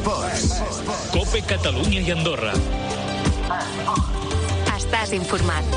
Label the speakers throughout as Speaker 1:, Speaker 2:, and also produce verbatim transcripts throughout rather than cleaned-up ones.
Speaker 1: Esports.
Speaker 2: COPE Catalunya i Andorra.
Speaker 3: Estàs informat.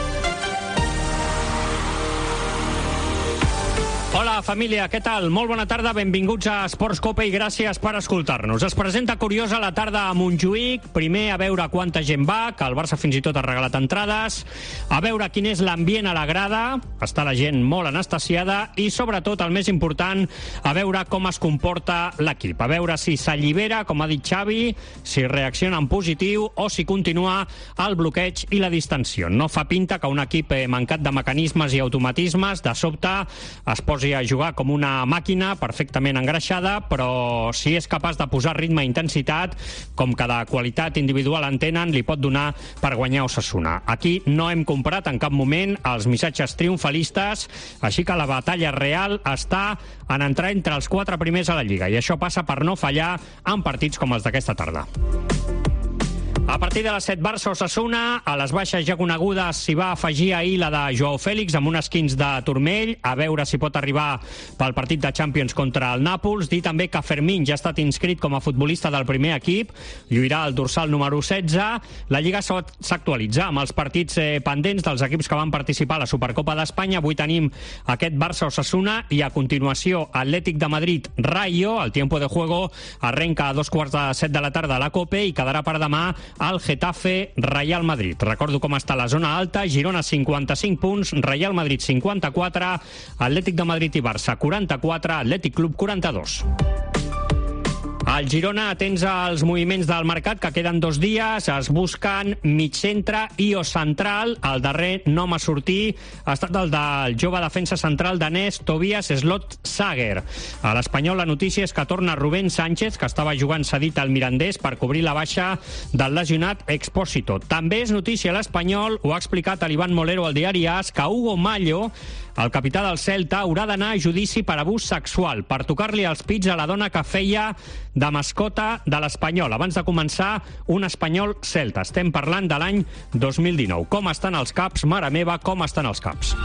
Speaker 4: Hola, família, què tal? Molt bona tarda, benvinguts a Esports Cope i gràcies per escoltar-nos. Es presenta curiosa la tarda a Montjuïc. Primer, a veure quanta gent va, que el Barça fins i tot ha regalat entrades. A veure quin és l'ambient a la grada. Està la gent molt anestesiada. I, sobretot, el més important, a veure com es comporta l'equip. A veure si s'allibera, com ha dit Xavi, si reacciona en positiu o si continua el bloqueig i la distensió. No fa pinta que un equip mancat de mecanismes i automatismes de sobte es posi a jugar com una màquina perfectament engreixada, però si és capaç de posar ritme i intensitat, com que de qualitat individual en tenen, li pot donar per guanyar Osasuna. Aquí no hem comprat en cap moment els missatges triomfalistes, així que la batalla real està en entrar entre els quatre primers a la Lliga, i això passa per no fallar en partits com els d'aquesta tarda. A partir de les set, Barça Osasuna, a les baixes ja conegudes s'hi va afegir ahir la de Joao Fèlix amb un esquins de turmell, a veure si pot arribar pel partit de Champions contra el Nàpols. Dir també que Fermín ja ha estat inscrit com a futbolista del primer equip, lluirà el dorsal número setze. La Lliga s'actualitza amb els partits eh, pendents dels equips que van participar a la Supercopa d'Espanya. Avui tenim aquest Barça Osasuna i a continuació Atlètic de Madrid Rayo. El tiempo de juego arrenca a dos quarts de set de la tarda a la COPE i quedarà per demà al Getafe Real Madrid. Recordo com està la zona alta: Girona cinquanta-cinc punts, Real Madrid cinquanta-quatre, Atlètic de Madrid i Barça quaranta-quatre, Atlètic Club quaranta-dos. Al Girona, atents als moviments del mercat, que queden dos dies, es busquen mig centre i o central. El darrer nom a sortir ha estat el del jove defensa central danès Tobias Slot-Sager. A l'Espanyol la notícia és que torna Rubén Sánchez, que estava jugant cedit al Mirandés per cobrir la baixa del lesionat Expósito. També és notícia a l'Espanyol, ho ha explicat a l'Ivan Molero al diari AS, que Hugo Mallo, el capità del Celta, haurà d'anar a judici per abús sexual, per tocar-li els pits a la dona que feia de mascota de l'Espanyol abans de començar un Espanyol-Celta. Estem parlant de l'any dos mil dinou. Com estan els caps, mare meva, com estan els caps.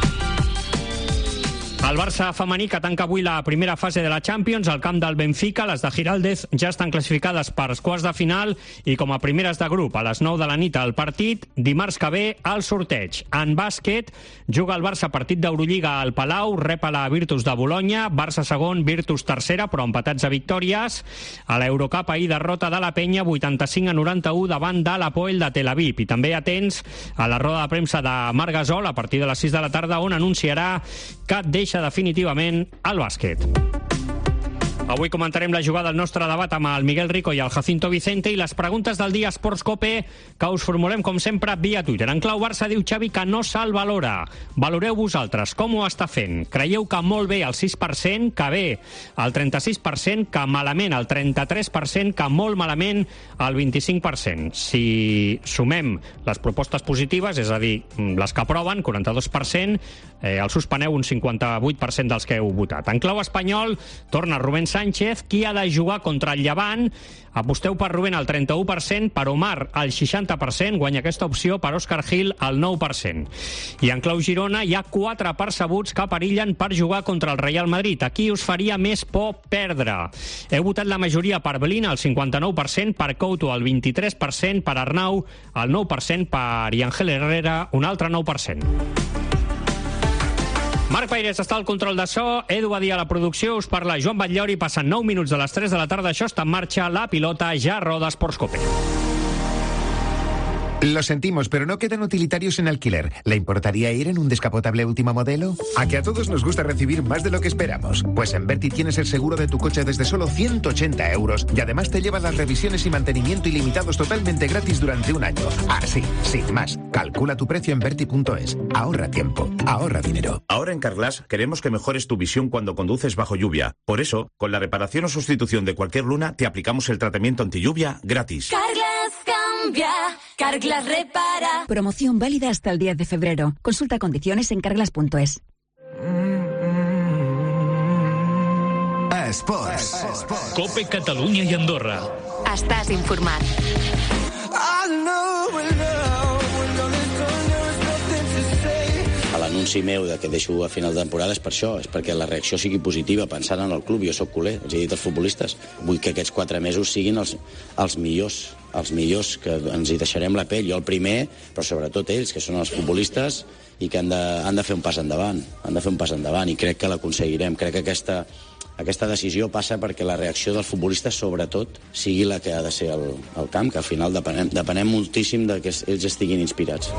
Speaker 4: El Barça femení, que tanca avui la primera fase de la Champions al camp del Benfica. Les de Giraldez ja estan classificades per als quarts de final i com a primeres de grup a les nou de la nit al partit. Dimarts que ve el sorteig. En bàsquet juga el Barça partit d'Eurolliga al Palau, rep a la Virtus de Bolonya, Barça segon, Virtus tercera, però empatats a victòries. A l'Eurocup ahir derrota de la Penya vuitanta-cinc a noranta-u davant de l'Hapoel de Tel Aviv. I també atents a la roda de premsa de Marc Gasol a partir de les sis de la tarda, on anunciarà que deixa definitivament el bàsquet. Avui comentarem la jugada del nostre debat amb el Miguel Rico i el Jacinto Vicente i les preguntes del dia Esports Cope que us formulem, com sempre, via Twitter. En clau Barça diu Xavi que no se'l valora. Valoreu vosaltres, com ho està fent? Creieu que molt bé el sis per cent, que bé el trenta-sis per cent, que malament el trenta-tres per cent, que molt malament el vint-i-cinc per cent? Si sumem les propostes positives, és a dir, les que aproven, quaranta-dos per cent, eh, el suspeneu un cinquanta-vuit per cent dels que heu votat. En clau espanyol, torna Rubén Sánchez, qui ha de jugar contra el Llevant. Aposteu per Rubén al trenta-u per cent, per Omar al seixanta per cent, guanya aquesta opció, per Òscar Gil al nou per cent. I en clau Girona hi ha quatre percebuts que perillen per jugar contra el Real Madrid. Aquí us faria més por perdre. Heu votat la majoria per Belín al cinquanta-nou per cent, per Couto al vint-i-tres per cent, per Arnau al nou per cent, per Ángel Herrera un altre nou per cent. Marc Paires està al control de so, Edu Badia a la producció, us parla Joan Batllori, passen nou minuts de les tres de la tarda, això està en marxa, la pilota ja roda Esports Cope.
Speaker 1: Lo sentimos, pero no quedan utilitarios en alquiler. ¿Le importaría ir en un descapotable último modelo? A que a todos nos gusta recibir más de lo que esperamos. Pues en Verti tienes el seguro de tu coche desde solo ciento ochenta euros y además te llevan las revisiones y mantenimiento ilimitados totalmente gratis durante un año. Ah, sí, sin más. Calcula tu precio en Verti punto es. Ahorra tiempo, ahorra dinero.
Speaker 5: Ahora en Carglass queremos que mejores tu visión cuando conduces bajo lluvia. Por eso, con la reparación o sustitución de cualquier luna, te aplicamos el tratamiento antilluvia gratis.
Speaker 6: Carglass cambia, Carglass repara.
Speaker 7: Promoción válida hasta el diez de febrero. Consulta condiciones en carglass punto es.
Speaker 1: Esports.
Speaker 2: COPE Catalunya i Andorra.
Speaker 3: Estàs informat.
Speaker 8: A l'anunci l'anunci meu de que deixo a final de temporada és per això, és perquè la reacció sigui positiva, pensant en el club. Jo sóc culer, els he dit als futbolistes. Vull que aquests quatre mesos siguin els, els millors, els millors, que ens hi deixarem la pell. Jo el primer, però sobretot ells, que són els futbolistes i que han de, han de fer un pas endavant. Han de fer un pas endavant i crec que l'aconseguirem. Crec que aquesta, aquesta decisió passa perquè la reacció dels futbolistes, sobretot, sigui la que ha de ser el, el camp, que al final depenem, depenem moltíssim de que ells estiguin inspirats.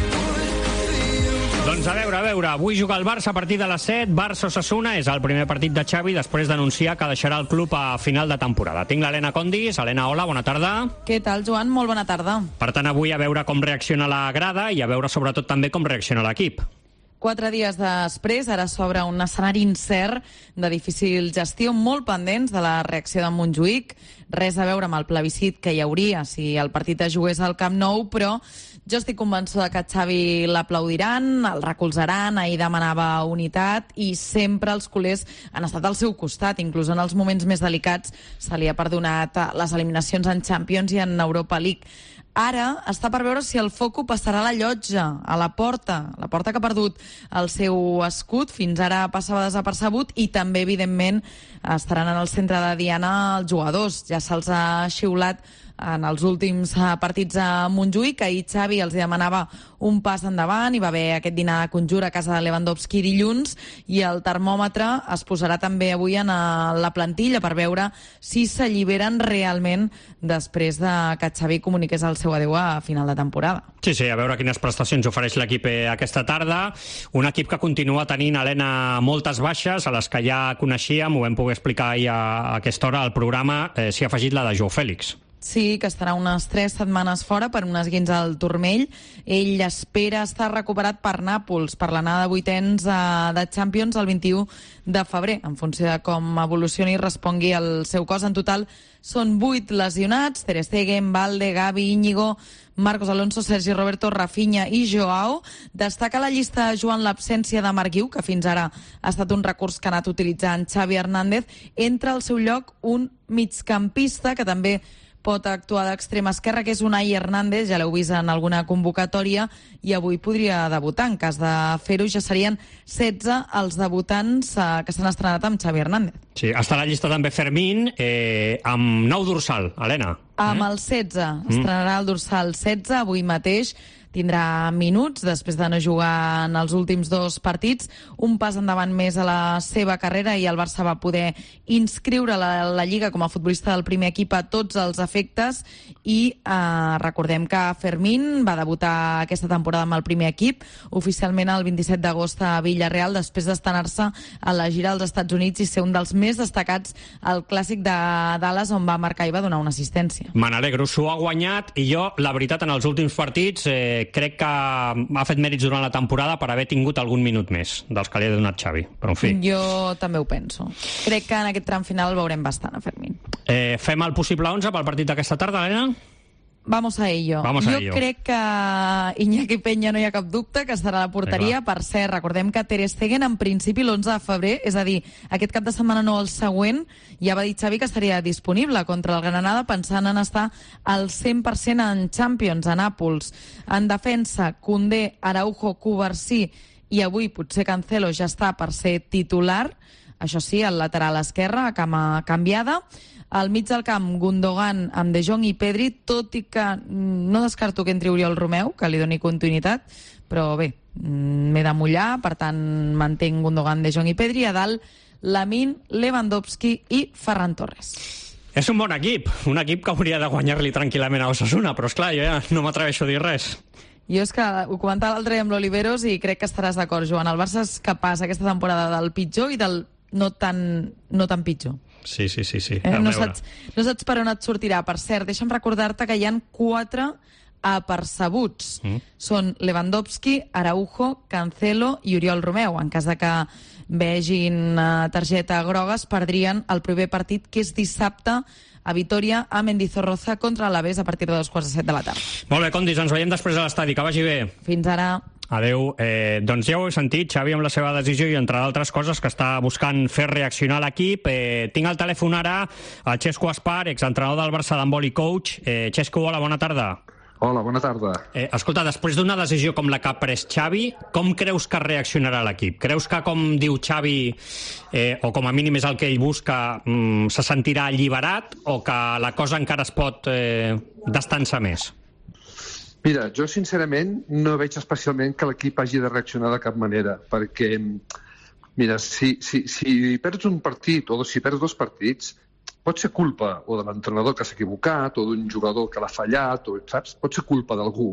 Speaker 4: Doncs a veure, a veure, avui juga el Barça a partir de les set, Barça-Osasuna, és el primer partit de Xavi després d'anunciar que deixarà el club a final de temporada. Tinc l'Helena Condis. Helena, hola, bona tarda.
Speaker 9: Què tal, Joan? Molt bona tarda.
Speaker 4: Per tant, avui a veure com reacciona la grada i a veure sobretot també com reacciona l'equip.
Speaker 9: Quatre dies després, ara s'obre un escenari incert de difícil gestió, molt pendents de la reacció de Montjuïc. Res a veure amb el plebiscit que hi hauria si el partit es jugués al Camp Nou, però jo estic convençuda que Xavi l'aplaudiran, el recolzaran, ahir demanava unitat i sempre els culers han estat al seu costat, inclús en els moments més delicats se li ha perdonat les eliminacions en Champions i en Europa League. Ara està per veure si el foco passarà a la llotja, a la Porta, la Porta que ha perdut el seu escut, fins ara passava desapercebut, i també, evidentment, estaran en el centre de diana els jugadors. Ja se'ls ha xiulat en els últims partits a Montjuïc. Ahir Xavi els demanava un pas endavant, hi va haver aquest dinar de conjura a casa de Lewandowski dilluns, i el termòmetre es posarà també avui en la plantilla per veure si s'alliberen realment després de que Xavi comuniqués el seu adeu a final de temporada.
Speaker 4: Sí, sí, a veure quines prestacions ofereix l'equip aquesta tarda. Un equip que continua tenint, Helena, moltes baixes, a les que ja coneixíem, ho vam poder explicar ahir a aquesta hora al programa, eh, s'hi ha afegit la de Joao Fèlix.
Speaker 9: Sí, que estarà unes tres setmanes fora per un esguins al turmell. Ell espera estar recuperat per Nàpols, per l'anada de vuitens de Champions el vint-i-u de febrer, en funció de com evolucioni i respongui el seu cos. En total són vuit lesionats: Ter Stegen, Valde, Gavi, Íñigo, Marcos Alonso, Sergi Roberto, Rafinha i Joao. Destaca la llista Joan l'absència de Marc Guiu, que fins ara ha estat un recurs que ha anat utilitzant Xavi Hernández. Entra al seu lloc un migcampista que també pot actuar d'extrema esquerra, que és Unai Hernández, ja l'heu vist en alguna convocatòria, i avui podria debutar. En cas de fer-ho, ja serien setze els debutants eh, que s'han estrenat amb Xavi Hernández.
Speaker 4: Sí, està a la llista també Fermín, eh, amb nou dorsal, Helena.
Speaker 9: Amb mm? el setze, estrenarà el dorsal setze, avui mateix tindrà minuts després de no jugar en els últims dos partits, un pas endavant més a la seva carrera, i el Barça va poder inscriure la, la Lliga com a futbolista del primer equip a tots els efectes, i eh, recordem que Fermín va debutar aquesta temporada amb el primer equip, oficialment el vint-i-set d'agost a Villarreal, després d'estrenar-se a la gira als Estats Units i ser un dels més destacats al Clàssic de Dallas, on va marcar i va donar una assistència.
Speaker 4: Me n'alegro, s'ho ha guanyat, i jo, la veritat, en els últims partits eh, crec que ha fet mèrits durant la temporada per haver tingut algun minut més dels que li ha donat Xavi, però en fi.
Speaker 9: Jo també ho penso. Crec que en aquest tram final el veurem bastant a Fermín.
Speaker 4: Eh, fem el possible onze pel partit d'aquesta tarda, Helena?
Speaker 9: Vamos a ello.
Speaker 4: Vamos a
Speaker 9: jo
Speaker 4: ello.
Speaker 9: crec que Iñaki Peña no hi ha cap dubte que estarà a la porteria. Per cert, recordem que Ter Stegen en principi l'onze de febrer, és a dir, aquest cap de setmana no el següent, ja va dir Xavi que estaria disponible contra el Granada, pensant en estar al cent per cent en Champions, a Nàpols. En defensa, Koundé, Araujo, Cubarsí, i avui potser Cancelo ja està per ser titular. Això sí, el lateral esquerre, a cama canviada. Al mig del camp, Gundogan amb De Jong i Pedri, tot i que no descarto que entri Oriol Romeu, que li doni continuïtat, però bé, m'he de mullar, per tant mantenc Gundogan, De Jong i Pedri. A dalt, Lamine, Lewandowski i Ferran Torres.
Speaker 4: És un bon equip, un equip que hauria de guanyar-li tranquil·lament a Osasuna, però esclar, jo ja no m'atreveixo a dir res.
Speaker 9: Jo és que ho comentava l'altre dia amb l'Oliveros i crec que estaràs d'acord, Joan. El Barça és capaç aquesta temporada del pitjor i del no tan, no tan pitjor.
Speaker 4: Sí, sí, sí. sí.
Speaker 9: Eh, no, saps, no saps per on et sortirà. Per cert, deixa'm recordar-te que hi ha quatre apercebuts. Mm. Són Lewandowski, Araujo, Cancelo i Oriol Romeu. En cas de que vegin targeta groga, es perdrien el proper partit, que és dissabte a Vitoria, a Mendizorroza contra l'Alavés a partir de dos quarts de set de la tarda.
Speaker 4: Molt bé, Condis, ens veiem després a l'estadi. Que vagi bé.
Speaker 9: Fins ara.
Speaker 4: Adéu. Eh, doncs ja ho he sentit, Xavi amb la seva decisió i entre d'altres coses que està buscant fer reaccionar l'equip. Eh, tinc al telèfon ara a Xesco Aspar, exentrenador del Barça d'handbol i coach. Eh, Xesco, hola, bona tarda.
Speaker 10: Hola, bona tarda.
Speaker 4: Eh, escolta, després d'una decisió com la que ha pres Xavi, com creus que reaccionarà l'equip? Creus que, com diu Xavi, eh, o com a mínim és el que ell busca, mm, se sentirà alliberat o que la cosa encara es pot eh, destensar més?
Speaker 10: Mira, jo sincerament no veig especialment que l'equip hagi de reaccionar de cap manera, perquè, mira, si, si, si perds un partit o si perds dos partits, pot ser culpa o de l'entrenador que s'ha equivocat o d'un jugador que l'ha fallat, o, saps? Pot ser culpa d'algú.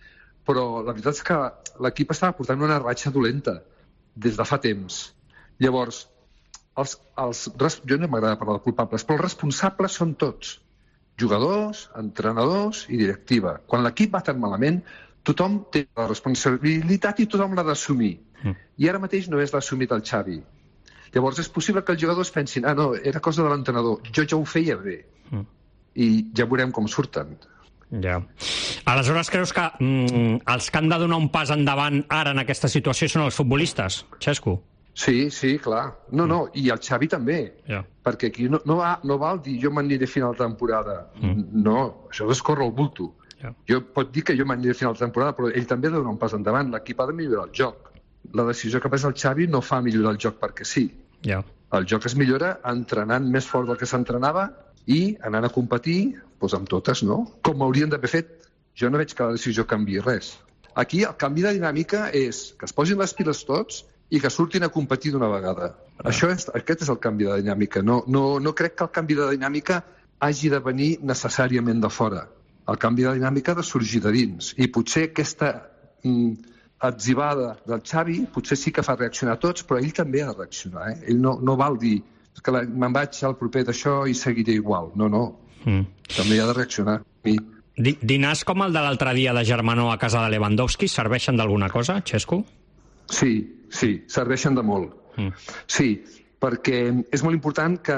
Speaker 10: Però la veritat és que l'equip estava portant una ratxa dolenta des de fa temps. Llavors, els, els, jo no m'agrada parlar de culpables, però els responsables són tots. Jugadors, entrenadors i directiva. Quan l'equip va tan malament, tothom té la responsabilitat i tothom l'ha d'assumir. Mm. I ara mateix no és l'assumit el Xavi. Llavors és possible que els jugadors pensin ah, no, era cosa de l'entrenador, jo ja ho feia bé. Mm. I ja veurem com surten.
Speaker 4: Ja. Aleshores, creus que mm, els que han de donar un pas endavant ara en aquesta situació són els futbolistes, Xesco?
Speaker 10: Sí, sí, clar. No, no, i el Xavi també. Yeah. Perquè aquí no, no, va, no val dir jo m'aniré a final de temporada. Mm. No, això és córrer el bulto. Yeah. Jo pot dir que jo m'aniré a final de temporada, però ell també ha de donar un pas endavant. L'equip ha de millorar el joc. La decisió que pres el Xavi no fa millorar el joc perquè sí. Yeah. El joc es millora entrenant més fort del que s'entrenava i anant a competir doncs amb totes, no? Com haurien d'haver fet. Jo no veig que la decisió canviï res. Aquí el canvi de dinàmica és que es posin les piles tots i que surtin a competir d'una vegada. Ah. Això és, aquest és el canvi de dinàmica. No, no, no crec que el canvi de dinàmica hagi de venir necessàriament de fora. El canvi de dinàmica ha de sorgir de dins. I potser aquesta mm, atzivada del Xavi potser sí que fa reaccionar a tots, però ell també ha de reaccionar. Eh? Ell no, no val dir que la, me'n vaig al proper d'això i seguiré igual. No, no. Mm. També ha de reaccionar. I...
Speaker 4: Dinars com el de l'altre dia de Germanó a casa de Lewandowski serveixen d'alguna cosa, Xesco?
Speaker 10: Sí, sí, serveixen de molt. Mm. Sí, perquè és molt important que,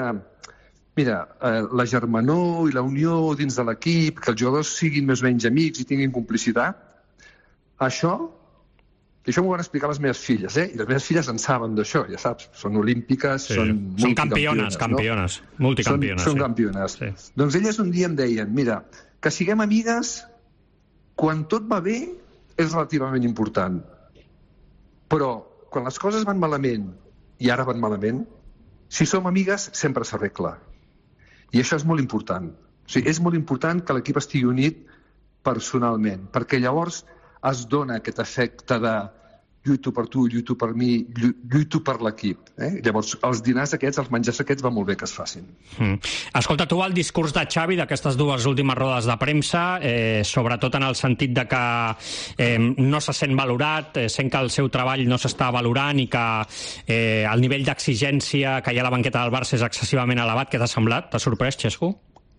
Speaker 10: mira, eh, la germanor i la unió dins de l'equip, que els jugadors siguin més o menys amics i tinguin complicitat, això, i això m'ho van explicar les meves filles, eh? I les meves filles en saben d'això, ja saps, són olímpiques, sí. són multicampiones.
Speaker 4: Són campiones, campiones, no? Multicampiones.
Speaker 10: Són, són
Speaker 4: sí.
Speaker 10: campiones.
Speaker 4: Sí.
Speaker 10: Doncs elles un dia em deien, mira, que siguem amigues quan tot va bé és relativament important. Però quan les coses van malament, i ara van malament, si som amigues sempre s'arregla. I això és molt important. O sigui, és molt important que l'equip estigui unit personalment, perquè llavors es dona aquest efecte de lluito per tu, lluito per mi, lluito per l'equip. Eh? Llavors, els dinars aquests, els menjars aquests, va molt bé que es facin.
Speaker 4: Mm. Escolta, tu el discurs de Xavi d'aquestes dues últimes rodes de premsa, eh, sobretot en el sentit de que eh, no se sent valorat, eh, sent que el seu treball no s'està valorant i que eh, el nivell d'exigència que hi ha a la banqueta del Barça és excessivament elevat, què t'ha semblat? T'ha sorprès, Xesco?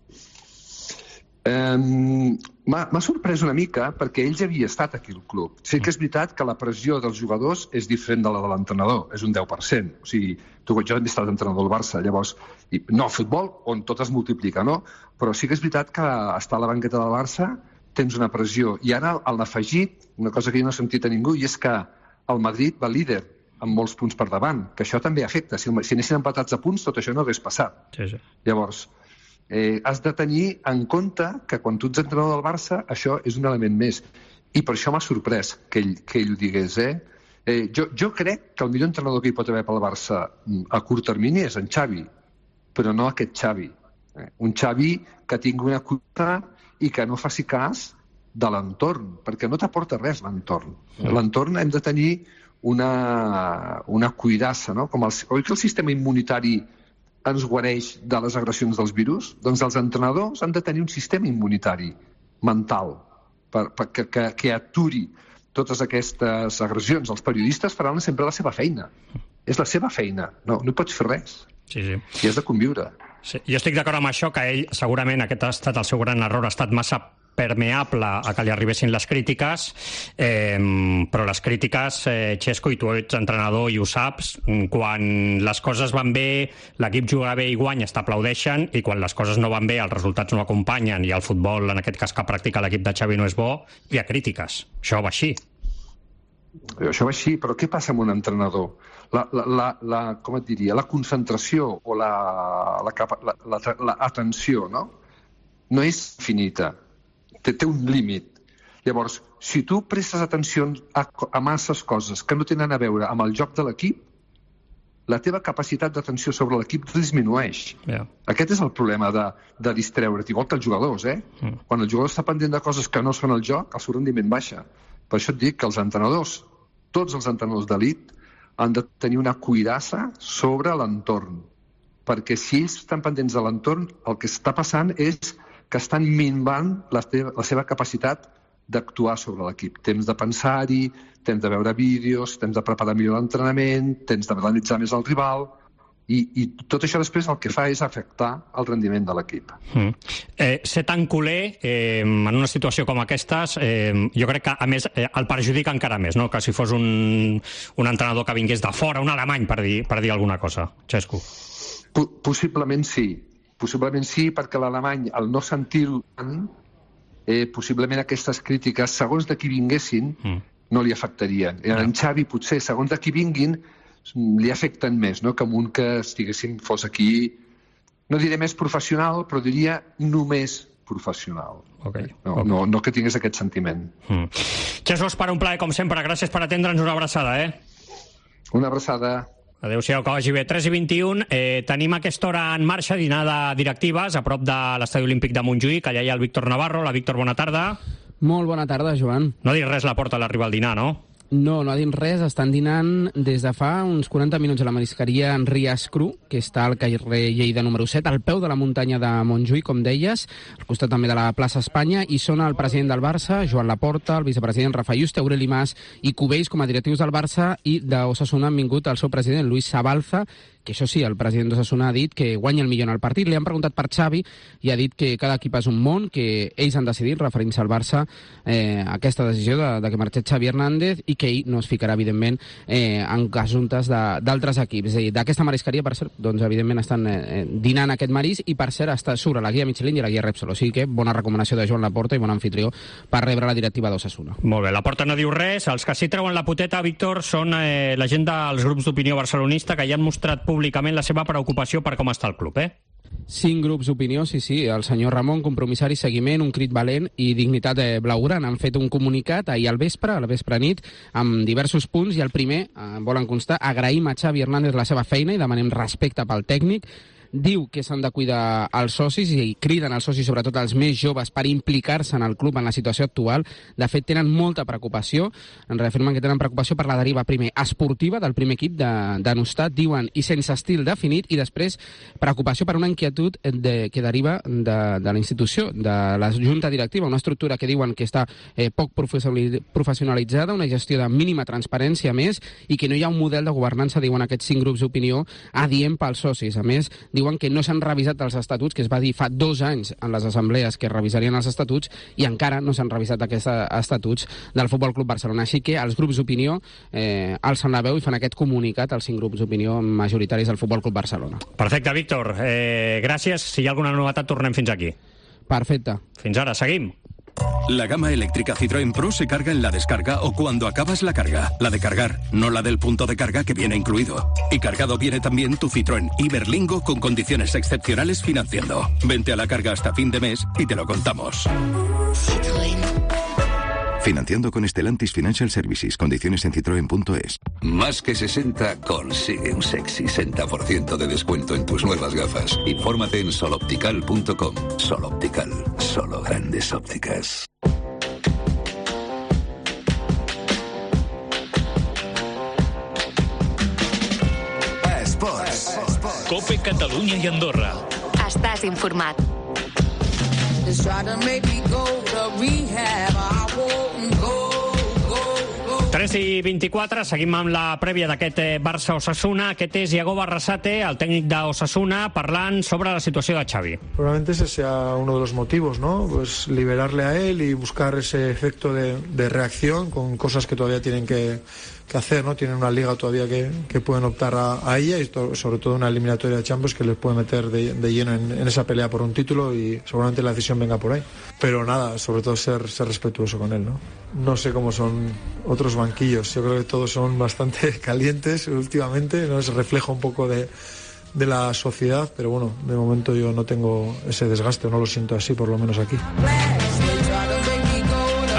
Speaker 10: Um, M'ha sorprès una mica perquè ell ja havia estat aquí al club. Sí que és veritat que la pressió dels jugadors és diferent de la de l'entrenador, és un deu per cent. O sigui, tu, jo he estat entrenador del Barça, llavors, i, no, futbol, on tot es multiplica, no? Però sí que és veritat que estar a la banqueta del Barça tens una pressió. I ara han afegit una cosa que jo no he sentit a ningú, i és que el Madrid va líder amb molts punts per davant, que això també afecta. Si, si anessin empatats a punts, tot això no hagués passat. Sí, sí. Llavors, Eh, has de tenir en compte que quan tu ets entrenador del Barça això és un element més, i per això m'ha sorprès que ell, que ell ho digués. eh? Eh, jo, jo crec que el millor entrenador que hi pot haver pel Barça a curt termini és en Xavi, però no aquest Xavi. eh? Un Xavi que tingui una cura i que no faci cas de l'entorn, perquè no t'aporta res l'entorn. Mm. L'entorn hem de tenir una, una cuirassa, no? Com el, oi que el sistema immunitari ens guareix de les agressions dels virus? Doncs els entrenadors han de tenir un sistema immunitari mental per, per, que, que, que aturi totes aquestes agressions. Els periodistes faran sempre la seva feina. És la seva feina. No, no hi pots fer res.
Speaker 4: Sí, sí.
Speaker 10: I has de conviure.
Speaker 4: Sí, jo estic d'acord amb això, que ell segurament aquest ha estat el seu gran error, ha estat massa permeable a que li arribessin les crítiques, eh, però les crítiques, eh, Xesco, i tu ets entrenador i ho saps, quan les coses van bé, l'equip juga bé i guanya, t'aplaudeixen, i quan les coses no van bé, els resultats no acompanyen, i el futbol, en aquest cas que practica l'equip de Xavi, no és bo, hi ha crítiques. Això va així.
Speaker 10: Això va així, però què passa amb un entrenador? La, la, la, la, com et diria, la concentració o la, la, la, la, la atenció, no? No és finita. Té, té un límit. Llavors, si tu prestes atenció a, a masses coses que no tenen a veure amb el joc de l'equip, la teva capacitat d'atenció sobre l'equip disminueix.
Speaker 4: Yeah.
Speaker 10: Aquest és el problema de, de distreure't, igual que els jugadors, eh? Mm. Quan el jugador està pendent de coses que no són el joc, el seu rendiment baixa. Per això et dic que els entrenadors, tots els entrenadors d'elit, han de tenir una cuirassa sobre l'entorn. Perquè si ells estan pendents de l'entorn, el que està passant és que estan minvant la, teva, la seva capacitat d'actuar sobre l'equip. Temps de pensar-hi, temps de veure vídeos, temps de preparar millor l'entrenament, temps d'analitzar més el rival, i, i tot això després el que fa és afectar el rendiment de l'equip.
Speaker 4: Mm. Eh, ser tan culer eh, en una situació com aquestes, eh, jo crec que a més eh, el perjudica encara més, no? Que si fos un, un entrenador que vingués de fora, un alemany, per dir, per dir alguna cosa. Xesco.
Speaker 10: P- possiblement sí. Possiblement sí, perquè l'alemany, al no sentir-ho tant, eh, possiblement aquestes crítiques, segons de qui vinguessin, mm. no li afectarien. I en Xavi, potser, segons de qui vinguin, li afecten més, no? Que amb un que estiguéssim, fos aquí, no diré més professional, però diria només professional.
Speaker 4: Okay.
Speaker 10: No,
Speaker 4: okay.
Speaker 10: no, no que tingués aquest sentiment.
Speaker 4: Mm. Jesús, per un plaer, com sempre. Gràcies per atendre'ns. Una abraçada, eh?
Speaker 10: Una abraçada.
Speaker 4: Adéu-siau, que vagi bé. tres i vint-i-un. Eh, tenim a aquesta hora en marxa dinar de directives a prop de l'Estadi Olímpic de Montjuïc. Allà hi ha el Víctor Navarro. La Víctor, bona tarda.
Speaker 11: Molt bona tarda, Joan.
Speaker 4: No ha dit res la porta a l'arribar al dinar, no?
Speaker 11: No, no ha dit res. Estan dinant des de fa uns quaranta minuts a la marisqueria Enriàs Cru, que està al carrer Lleida número set, al peu de la muntanya de Montjuïc, com deies, al costat també de la plaça Espanya, i són el president del Barça, Joan Laporta, el vicepresident Rafa Yuste, Aureli Mas i Cubells com a directius del Barça, i d'Osasuna han vingut el seu president, Luis Sabalza, que això sí, el president d'Osasuna ha dit que guanya el millor en el partit. Li han preguntat per Xavi i ha dit que cada equip és un món, que ells han decidit, referint-se al Barça, eh, aquesta decisió de, de que marxés Xavi Hernández, i que ell no es ficarà, evidentment, eh, en assumptes d'altres equips. És a dir, d'aquesta marisqueria, per cert, doncs, evidentment, estan eh, dinant aquest marís, i, per cert, està sobre la guia Michelin i la guia Repsol. O sigui que bona recomanació de Joan Laporta i bon anfitrió per rebre la directiva d'Osasuna.
Speaker 4: Molt bé, Laporta no diu res. Els que sí treuen la poteta, Víctor, són eh, la gent dels grups d'opinió barcelonista que ja han mostrat públicament la seva preocupació per com està el club, eh?
Speaker 11: Cinc grups d'opinió, sí, sí. El senyor Ramon, Compromissari, Seguiment, Un Crit Valent i Dignitat eh, Blaugrana han fet un comunicat ahir al vespre, a la vespre nit, amb diversos punts, i el primer, eh, volen constar, agraïm a Xavi Hernández la seva feina i demanem respecte pel tècnic. Diu que s'han de cuidar els socis i criden als socis, sobretot els més joves, per implicar-se en el club en la situació actual. De fet, tenen molta preocupació. En reafirmen que tenen preocupació per la deriva, primer, esportiva del primer equip de, de Nostat, diuen, i sense estil definit, i després preocupació per una inquietud de, que deriva de, de la institució, de la junta directiva, una estructura que diuen que està eh, poc professionalitzada, una gestió de mínima transparència, a més, i que no hi ha un model de governança, diuen aquests cinc grups d'opinió, adient pels socis. A més, diuen que no s'han revisat els estatuts, que es va dir fa dos anys en les assemblees que revisarien els estatuts, i encara no s'han revisat aquests estatuts del Futbol Club Barcelona. Així que els grups d'opinió eh, alcen la veu i fan aquest comunicat als cinc grups d'opinió majoritaris del Futbol Club Barcelona.
Speaker 4: Perfecte, Víctor. Eh, gràcies. Si hi ha alguna novetat, tornem fins aquí.
Speaker 11: Perfecte.
Speaker 4: Fins ara. Seguim.
Speaker 12: La gama eléctrica Citroën Pro se carga en la descarga o cuando acabas la carga. La de cargar, no la del punto de carga que viene incluido. Y cargado viene también tu Citroën Iberlingo con condiciones excepcionales financiando. Vente a la carga hasta fin de mes y te lo contamos.
Speaker 13: Citroën. Financiando con Stellantis Financial Services. Condiciones en citroen punto es.
Speaker 14: Más que sesenta consigue un sexy sesenta por ciento de descuento en tus nuevas gafas. Infórmate en soloptical punto com. Soloptical. Solo grandes ópticas.
Speaker 2: Esports. Cope Catalunya i Andorra.
Speaker 3: Estàs informat.
Speaker 4: tres i vint-i-quatre, seguim amb la prèvia d'aquest Barça-Osasuna. Aquest és Iago Barrasate, el tècnic d'Osasuna, parlant sobre la situació de Xavi.
Speaker 15: Probablemente ese sea uno de los motivos, ¿no? Pues liberarle a él y buscar ese efecto de, de reacción con cosas que todavía tienen que, que hacer, ¿no? Tienen una liga todavía que, que pueden optar a, a ella y to, sobre todo una eliminatoria de Champions que les puede meter de, de lleno en, en esa pelea por un título y seguramente la decisión venga por ahí. Pero nada, sobre todo ser, ser respetuoso con él, ¿no? No sé cómo son otros banquillos, yo creo que todos son bastante calientes últimamente, ¿no? Es reflejo un poco de, de la sociedad, pero bueno, de momento yo no tengo ese desgaste, no lo siento así, por lo menos aquí.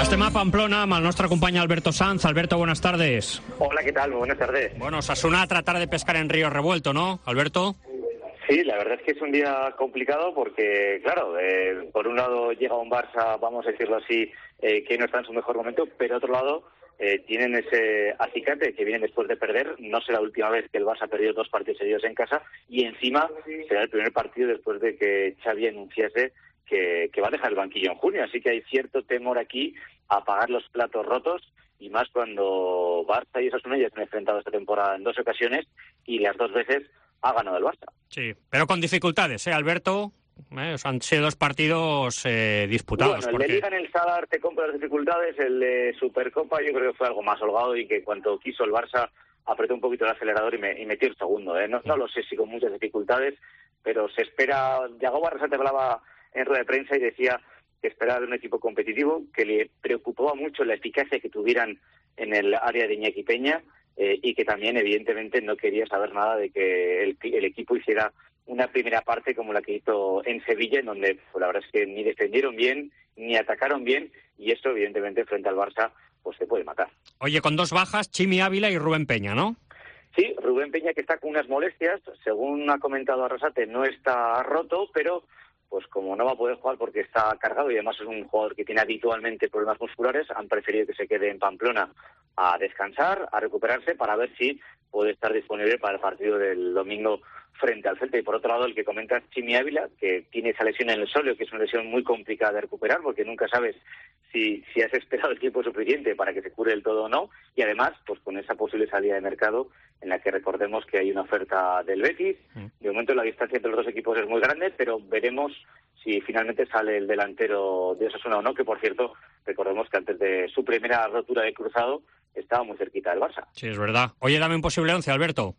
Speaker 4: Estem a Pamplona amb el nostre company Alberto Sanz. Alberto, buenas tardes.
Speaker 16: Hola, ¿qué tal? Buenas tardes.
Speaker 4: Bueno, Osasuna a tratar de pescar en río revuelto, ¿no, Alberto?
Speaker 16: Sí, la verdad es que es un día complicado porque, claro, eh, por un lado llega un Barça, vamos a decirlo así, eh, que no está en su mejor momento, pero otro lado eh, tienen ese acicate que viene después de perder. No será la última vez que el Barça ha perdido dos partidos seguidos en casa y encima será el primer partido después de que Xavi anunciase que, que va a dejar el banquillo en junio. Así que hay cierto temor aquí a pagar los platos rotos y más cuando Barça y Osasuna ya se han enfrentado esta temporada en dos ocasiones y las dos veces ha ganado el Barça.
Speaker 4: Sí, pero con dificultades, ¿eh, Alberto? Eh, han sido dos partidos eh, disputados.
Speaker 16: Bueno, el
Speaker 4: porque...
Speaker 16: de Liga en el Sadar te compra las dificultades, el de Supercopa yo creo que fue algo más holgado y que cuanto quiso el Barça apretó un poquito el acelerador y, me, y metió el segundo. ¿eh? No, no lo sé si con muchas dificultades, pero se espera... Yago Barrasate hablaba en rueda de prensa y decía que esperaba de un equipo competitivo, que le preocupaba mucho la eficacia que tuvieran en el área de Iñaki Peña eh, y que también, evidentemente, no quería saber nada de que el, el equipo hiciera una primera parte como la que hizo en Sevilla, en donde pues, la verdad es que ni defendieron bien, ni atacaron bien, y eso, evidentemente, frente al Barça, pues se puede matar.
Speaker 4: Oye, con dos bajas, Chimi Ávila y Rubén Peña, ¿no?
Speaker 16: Sí, Rubén Peña que está con unas molestias, según ha comentado Arrasate, no está roto, pero pues como no va a poder jugar porque está cargado y además es un jugador que tiene habitualmente problemas musculares, han preferido que se quede en Pamplona a descansar, a recuperarse, para ver si puede estar disponible para el partido del domingo frente al Celta. Y por otro lado, el que comenta es Chimi Ávila, que tiene esa lesión en el sóleo, que es una lesión muy complicada de recuperar, porque nunca sabes si, si has esperado el tiempo suficiente para que se cure del todo o no, y además, pues con esa posible salida de mercado, en la que recordemos que hay una oferta del Betis. De momento la distancia entre los dos equipos es muy grande, pero veremos si finalmente sale el delantero de Osasuna o no, que por cierto, recordemos que antes de su primera rotura de cruzado, estaba muy cerquita del Barça.
Speaker 4: Sí, es verdad. Oye, dame un posible once, Alberto.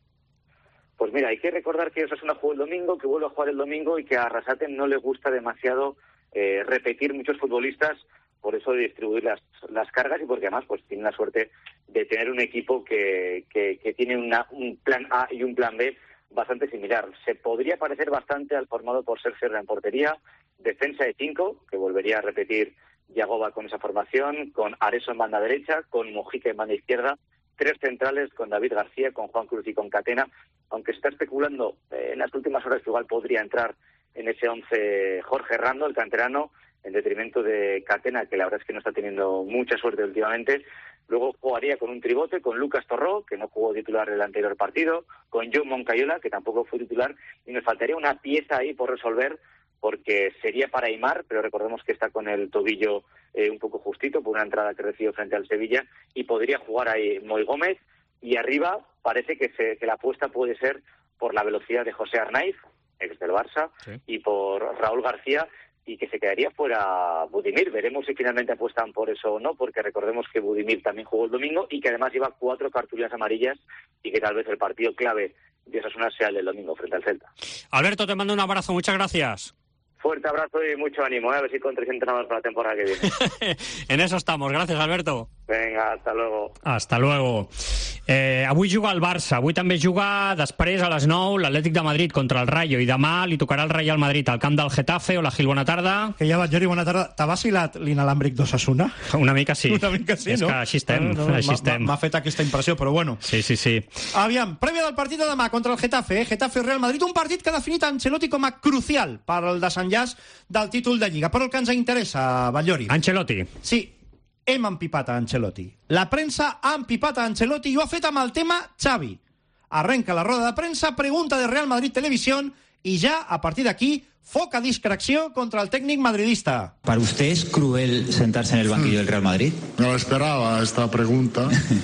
Speaker 16: Pues mira, hay que recordar que Osasuna jugó el domingo, que vuelve a jugar el domingo y que a Arrasate no le gusta demasiado eh, repetir muchos futbolistas, por eso de distribuir las, las cargas y porque además pues tiene la suerte de tener un equipo que, que, que tiene una, un plan A y un plan B bastante similar. Se podría parecer bastante al formado por Sergio Herrera en portería, defensa de cinco, que volvería a repetir Yagoba con esa formación, con Areso en banda derecha, con Mojica en banda izquierda, tres centrales con David García, con Juan Cruz y con Catena, aunque se está especulando eh, en las últimas horas que igual podría entrar en ese once Jorge Rando, el canterano, en detrimento de Catena, que la verdad es que no está teniendo mucha suerte últimamente. Luego jugaría con un tribote, con Lucas Torró, que no jugó titular en el anterior partido, con John Moncayola, que tampoco fue titular, y nos faltaría una pieza ahí por resolver, porque sería para Aimar, pero recordemos que está con el tobillo eh, un poco justito por una entrada que recibió frente al Sevilla, y podría jugar ahí Moy Gómez, y arriba parece que, se, que la apuesta puede ser por la velocidad de José Arnaiz, ex del Barça, sí, y por Raúl García, y que se quedaría fuera Budimir. Veremos si finalmente apuestan por eso o no, porque recordemos que Budimir también jugó el domingo y que además lleva cuatro cartulinas amarillas y que tal vez el partido clave de Osasuna sea el del domingo frente al Celta.
Speaker 4: Alberto, te mando un abrazo, muchas gracias.
Speaker 16: Fuerte abrazo y mucho ánimo, ¿eh? A ver si con tres entrenadores para la temporada que viene.
Speaker 4: En eso estamos, gracias, Alberto.
Speaker 16: Venga, hasta luego.
Speaker 4: Hasta luego. Eh, avui juga el Barça, avui també juga després a les nou l'Atlètic de Madrid contra el Rayo i demà li tocarà el Real Madrid al camp del Getafe. Hola, Gil, bona tarda.
Speaker 17: Que ja va, Jordi, bona tarda. T'ha vacilat l'inalàmbric d'Osasuna?
Speaker 4: Una mica sí.
Speaker 17: Una mica sí,
Speaker 4: és
Speaker 17: no?
Speaker 4: És que així estem,
Speaker 17: no, no,
Speaker 4: així estem.
Speaker 17: M'ha fet aquesta impressió, però bueno.
Speaker 4: Sí, sí, sí.
Speaker 17: Aviam, prèvia del partit de demà contra el Getafe, eh? Getafe-Real Madrid, un partit que ha definit Ancelotti com a crucial per al desenllaç del títol de Lliga. Però el que ens interessa, Batllori...
Speaker 4: Ancelotti.
Speaker 17: Sí, hem empipat a Ancelotti. La premsa ha empipat a Ancelotti i ho ha fet amb el tema Xavi. Arrenca la roda de premsa, pregunta de Real Madrid Televisión y ya, a partir de aquí, foca discreción contra el técnico madridista.
Speaker 18: ¿Para usted es cruel sentarse en el banquillo del Real Madrid?
Speaker 19: No esperaba esta pregunta.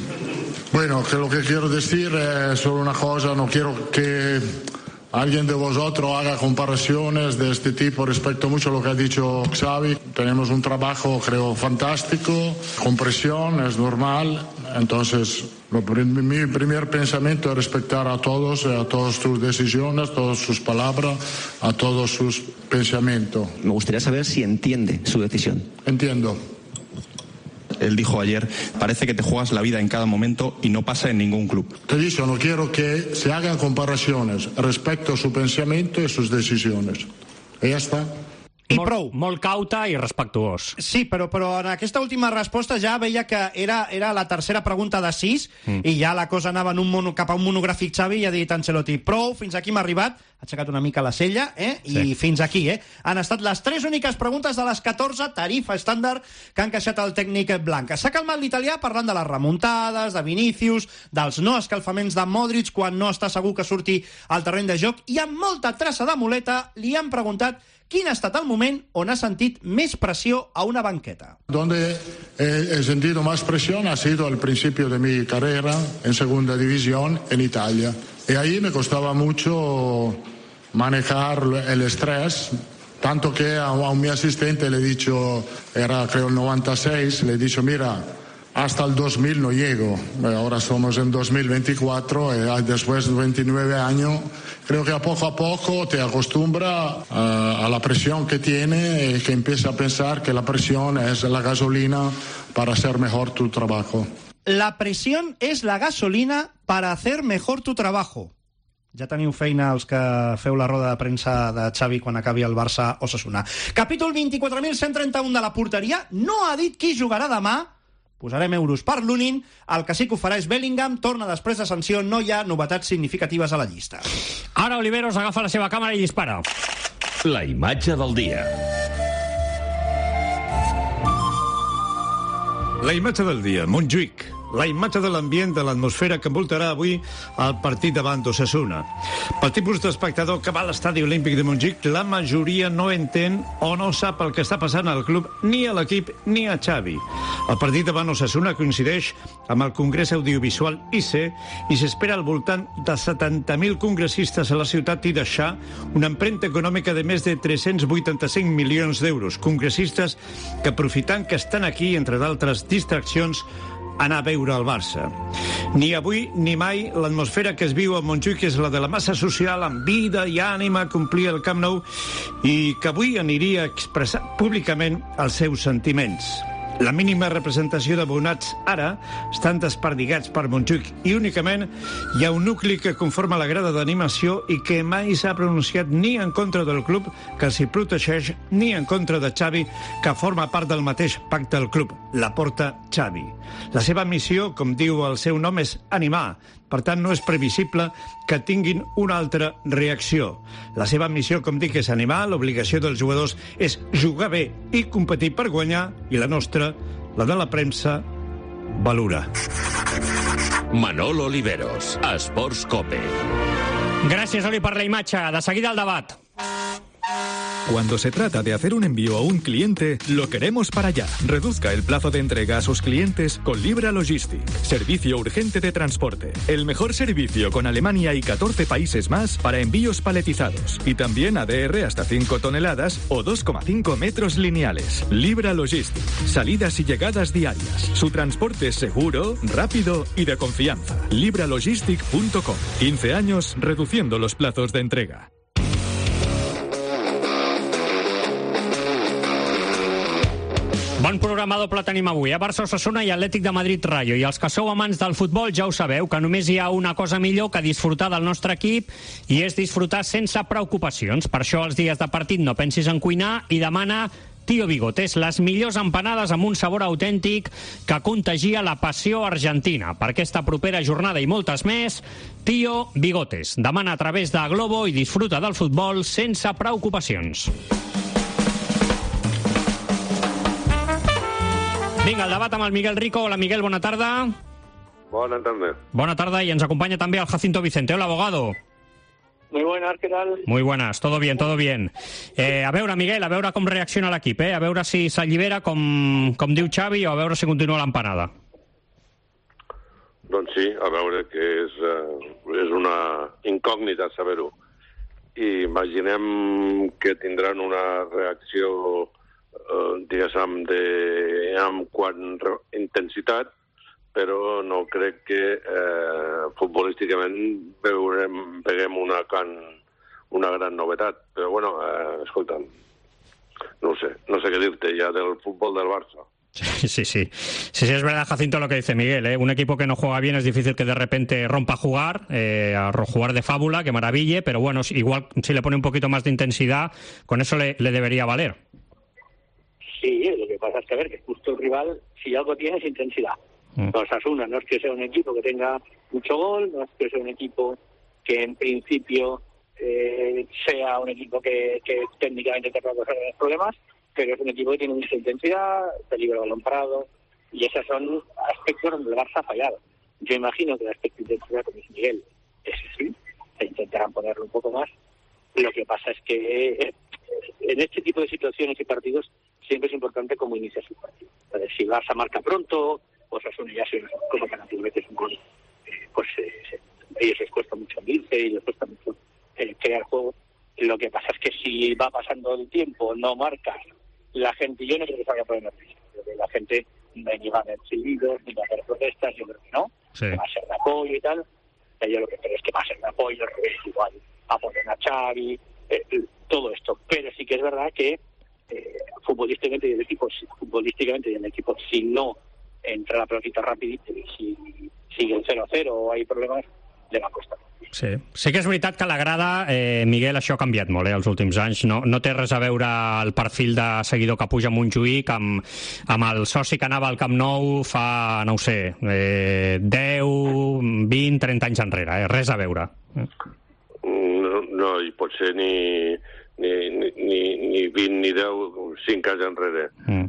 Speaker 19: Bueno, que lo que quiero decir es solo una cosa, no quiero que alguien de vosotros haga comparaciones de este tipo. Respeto mucho lo que ha dicho Xavi. Tenemos un trabajo, creo, fantástico, con presión, es normal. Entonces, lo, mi primer pensamiento es respetar a todos, a todas sus decisiones, a todas sus palabras, a todos sus pensamientos.
Speaker 18: Me gustaría saber si entiende su decisión.
Speaker 19: Entiendo.
Speaker 18: Él dijo ayer, parece que te juegas la vida en cada momento y no pasa en ningún club.
Speaker 19: Te he dicho, no quiero que se hagan comparaciones respecto a su pensamiento y sus decisiones. Y ya está.
Speaker 17: I
Speaker 4: molt,
Speaker 17: prou.
Speaker 4: Molt cauta i respectuós.
Speaker 17: Sí, però, però en aquesta última resposta ja veia que era, era la tercera pregunta de sis mm. i ja la cosa anava en un mono, cap a un monogràfic Xavi i ha dit Ancelotti, prou, fins aquí m'ha arribat, ha aixecat una mica la cella, eh? I sí. fins aquí, eh? Han estat les tres úniques preguntes de les catorze, tarifa estàndard, que han queixat el tècnic blanc. S'ha calmat l'italià parlant de les remuntades, de Vinícius, dels no escalfaments de Modric quan no està segur que surti al terreny de joc, i amb molta traça de muleta li han preguntat quin ha estat el moment on ha sentit més pressió a una banqueta.
Speaker 19: Donde he, he sentido más presión ha sido al principio de mi carrera en segunda división en Italia. Y ahí me costaba mucho manejar el estrés, tanto que a, a mi asistente le he dicho, era creo el noventa y seis, le he dicho, mira, hasta el dos mil no llego. Ahora somos en dos mil veinticuatro y después de veintinueve años creo que a poco a poco te acostumbra uh, a la presión que tiene y que empieza a pensar que la presión es la gasolina para hacer mejor tu trabajo.
Speaker 17: La presión es la gasolina para hacer mejor tu trabajo. Ja teniu feina els que feu la roda de premsa de Xavi quan acabi el Barça Osasuna. Capítol vint-i-quatre mil cent trenta-un de la porteria. No ha dit qui jugarà demà. Posarem euros per l'Unin. El que sí que ho farà és Bellingham. Torna després de sanció. No hi ha novetats significatives a la llista.
Speaker 4: Ara Oliveros agafa la seva càmera i dispara.
Speaker 2: La imatge del dia.
Speaker 20: La imatge del dia, Montjuïc. La imatge de l'ambient, de l'atmosfera que envoltarà avui el partit davant d'Osasuna. Pel tipus d'espectador que va a l'estadi olímpic de Montjuïc, la majoria no entén o no sap el que està passant al club, ni a l'equip ni a Xavi. El partit davant Osasuna coincideix amb el Congrés Audiovisual I C E i s'espera al voltant de setanta mil congressistes a la ciutat i deixar una empremta econòmica de més de tres-cents vuitanta-cinc milions d'euros. Congressistes que, aprofitant que estan aquí, entre d'altres distraccions, anar a veure el Barça. Ni avui ni mai l'atmosfera que es viu a Montjuïc és la de la massa social amb vida i ànima a complir el Camp Nou i que avui aniria a expressar públicament els seus sentiments. La mínima representació d'abonats ara estan desperdigats per Montjuïc i únicament hi ha un nucli que conforma la grada d'animació i que mai s'ha pronunciat ni en contra del club que s'hi protegeix ni en contra de Xavi, que forma part del mateix pacte del club, la Porta Xavi. La seva missió, com diu el seu nom, és animar. Per tant, no és previsible que tinguin una altra reacció. La seva missió, com dic, és animar, l'obligació dels jugadors és jugar bé i competir per guanyar, i la nostra, la de la premsa, valora.
Speaker 2: Manolo Oliveros, Esports Cope.
Speaker 4: Gràcies, Oli, per la imatge. De seguida el debat.
Speaker 21: Cuando se trata de hacer un envío a un cliente, lo queremos para allá. Reduzca el plazo de entrega a sus clientes con Libra Logistic. Servicio urgente de transporte. El mejor servicio con Alemania y catorce países más para envíos paletizados. Y también A D R hasta cinco toneladas o dos coma cinco metros lineales. Libra Logistic. Salidas y llegadas diarias. Su transporte es seguro, rápido y de confianza. libra logistic punto com. quince años reduciendo los plazos de entrega.
Speaker 4: Bon programa doble tenim avui, a Barça Osasuna i Atlètic de Madrid Rayo. I els que sou amants del futbol ja ho sabeu, que només hi ha una cosa millor que disfrutar del nostre equip i és disfrutar sense preocupacions. Per això els dies de partit no pensis en cuinar i demana Tío Bigotes, les millors empanades amb un sabor autèntic que contagia la passió argentina. Per aquesta propera jornada i moltes més, Tío Bigotes. Demana a través de Globo i disfruta del futbol sense preocupacions. Vinga, el debat amb el Miguel Rico. Hola, Miguel, bona tarda.
Speaker 22: Bona tarda.
Speaker 4: Bona tarda, y ens acompaña también el Jacinto Vicente. Hola, abogado.
Speaker 22: Muy buenas, ¿qué tal?
Speaker 4: Muy buenas, todo bien, todo bien. Eh, a veure, Miguel, a veure com reacciona l'equip, eh? A veure si s'allibera, com, com diu Xavi, o a veure si continua l'empanada.
Speaker 22: Doncs sí, a veure, que és, uh, és una incògnita saber-ho. I imaginem que tindran una reacció Uh, diguéssim, de, amb quant intensitat, però no crec que eh, futbolísticament veurem, veguem una, can, una gran novetat. Però, bueno, eh, escolta'm, no sé, no sé què dir-te ja del futbol del Barça.
Speaker 4: Sí, sí, sí. Sí, sí, es verdad, Jacinto, lo que dice Miguel, ¿eh? Un equipo que no juega bien es difícil que de repente rompa a jugar, eh, a jugar de fábula, que maraville, pero bueno, igual si le pone un poquito más de intensidad, con eso le, le debería valer.
Speaker 5: Sí, lo que pasa es que, a ver, que justo el rival, si algo tiene, es intensidad. Mm. Osasuna no es que sea un equipo que tenga mucho gol, no es que sea un equipo que en principio eh, sea un equipo que, que técnicamente te pueda causar grandes problemas, pero es un equipo que tiene mucha intensidad, peligro balón parado, y esos son aspectos donde el Barça ha fallado. Yo imagino que el aspecto de intensidad, como dice Miguel, es sí, se intentarán ponerlo un poco más. Lo que pasa es que en este tipo de situaciones y partidos siempre es importante cómo inicias el partido. Entonces, si Barça marca pronto, o Osasuna ya se como que naturalmente es un gol, eh, pues eh, se, a ellos les cuesta mucho abrirse y les cuesta mucho eh, crear juego. Lo que pasa es que si va pasando el tiempo, no marcas, la gente, yo no creo que se vaya a poner nerviosa, la gente ni va a haber silbidos, ni va a haber protestas, yo creo que no, sí. Va a ser de apoyo y tal, y yo lo que creo es que va a ser de apoyo, al revés, igual, apoyan a Xavi, eh, todo esto, pero sí que es verdad que eh, futbolísticamente y el equipo, futbolísticamente y el equipo, si no entra la pelotita rapidito y si sigue el cero a cero o hay problemas, le va a costar.
Speaker 4: Sí. Sí que és veritat que a la grada, eh, Miguel, això ha canviat molt, eh, els últims anys. No, no té res a veure el perfil de seguidor que puja a Montjuïc amb, amb el soci que anava al Camp Nou fa, no ho sé, eh, deu, vint, trenta anys enrere. Eh? Res a veure.
Speaker 22: No, no hi pot ser ni, ni, ni, ni vint, ni deu, cinc anys enrere. Mm.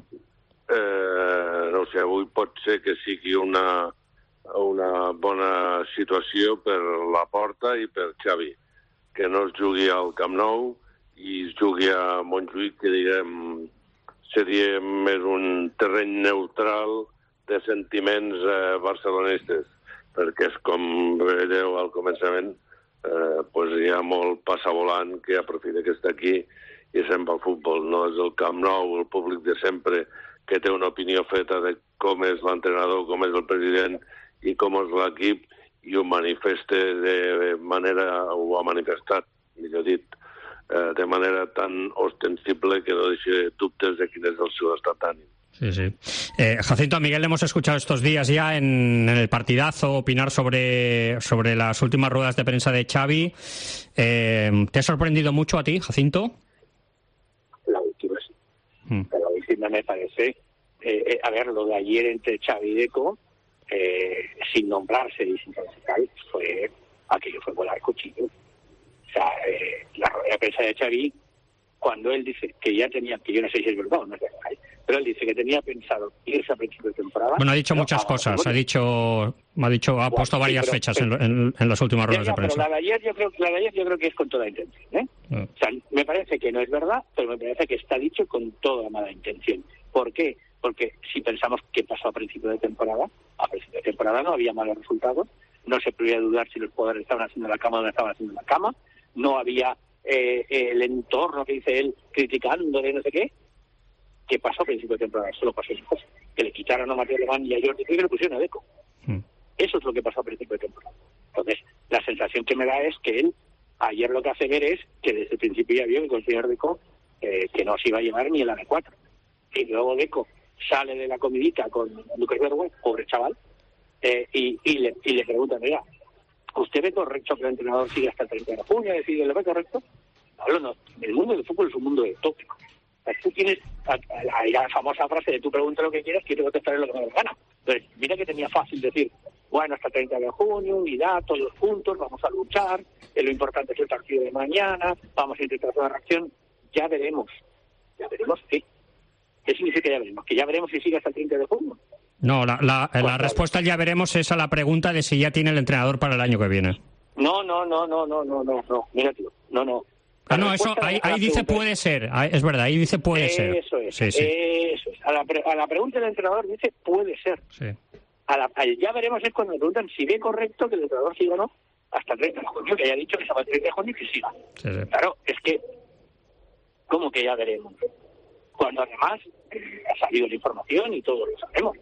Speaker 22: Eh, no ho sé, avui pot ser que sigui una... una bona situació per la Porta i per Xavi, que no es jugui al Camp Nou i es jugui a Montjuïc, que diguem seria més un terreny neutral de sentiments eh, barcelonistes, perquè és com veieu al començament, eh, pues hi ha molt passavolant que aprofita que està aquí i se'n va al futbol. No és el Camp Nou, el públic de sempre, que té una opinió feta de com és l'entrenador, com és el president i com és l'equip, i ho manifesta de manera, ho ha manifestat, millor dit, eh, de manera tan ostensible que no deixa dubtes de quin és el seu estat d'ànim.
Speaker 4: Sí, sí. Eh, Jacinto, a Miguel le hemos escuchado estos días ya en, en el partidazo opinar sobre, sobre las últimas ruedas de prensa de Xavi. Eh, ¿Te ha sorprendido mucho a ti, Jacinto?
Speaker 5: La última sí. Mm. Pero la última me parece, eh, eh, a ver, lo de ayer entre Xavi y Deco, Eh, sin nombrarse y sin tal, fue aquello fue volar cuchillo. O sea, eh, la rueda de prensa de Xavi, cuando él dice que ya tenía, que yo no sé si es verdad o no es verdad, pero él dice que tenía pensado irse a principio de temporada.
Speaker 4: Bueno, ha dicho muchas cosas, bueno, ha dicho, ha dicho, ha bueno, puesto varias sí, pero, fechas pero, en, en, en las últimas ruedas ya, ya, de prensa.
Speaker 5: Pero la de ayer yo creo, la de ayer yo creo que es con toda intención, ¿eh? Mm. O sea, me parece que no es verdad, pero me parece que está dicho con toda mala intención. ¿Por qué? Porque si pensamos qué pasó a principio de temporada, a principio de temporada no había malos resultados, no se podía dudar si los jugadores estaban haciendo la cama o no estaban haciendo la cama, no había eh, el entorno que dice él criticándole no sé qué. ¿Qué pasó a principio de temporada? Solo pasó eso, que le quitaron a Mateo Alemán y a Jordi y que le pusieron a Deco. Mm. Eso es lo que pasó a principio de temporada. Entonces, la sensación que me da es que él ayer lo que hace ver es que desde el principio ya vio que con el señor Deco eh, que no se iba a llevar ni el A D cuatro. Y luego Deco sale de la comidita con Lucas Bergüe, pobre chaval, eh, y, y, le, y le preguntan, mira, ¿usted ve correcto que el entrenador siga hasta el treinta de junio? Y decide, ¿le ve correcto? No, no, el mundo del fútbol es un mundo de tópico. O sea, tú tienes la, la, la famosa frase de tú pregunta lo que quieras, que yo te contestaré lo que me dé la gana. Entonces, mira que tenía fácil decir, bueno, hasta el treinta de junio, unidad, todos juntos, vamos a luchar, eh, lo importante es el partido de mañana, vamos a intentar hacer una reacción, ya veremos, ya veremos qué. ¿Qué significa que ya veremos? ¿Que ya veremos si sigue hasta el treinta de junio?
Speaker 4: No, la, la, la respuesta ya veremos es a la pregunta de si ya tiene el entrenador para el año que viene.
Speaker 5: No, no, no, no, no, no, no, no, mira tío, no, no.
Speaker 4: La ah, no, eso, ahí, ahí dice puede ser, es verdad, ahí dice puede
Speaker 5: eso
Speaker 4: ser.
Speaker 5: Eso es,
Speaker 4: sí, sí.
Speaker 5: eso es. A la, pre, a la pregunta del entrenador dice puede ser.
Speaker 4: Sí.
Speaker 5: A la, a, ya veremos es cuando me preguntan si ve correcto que el entrenador siga o no hasta el treinta de junio, que haya dicho que estaba el treinta de junio y que siga.
Speaker 4: Sí, sí.
Speaker 5: Claro, es que, ¿cómo que ya veremos? Cuando además eh, ha salido la información y todos lo sabemos.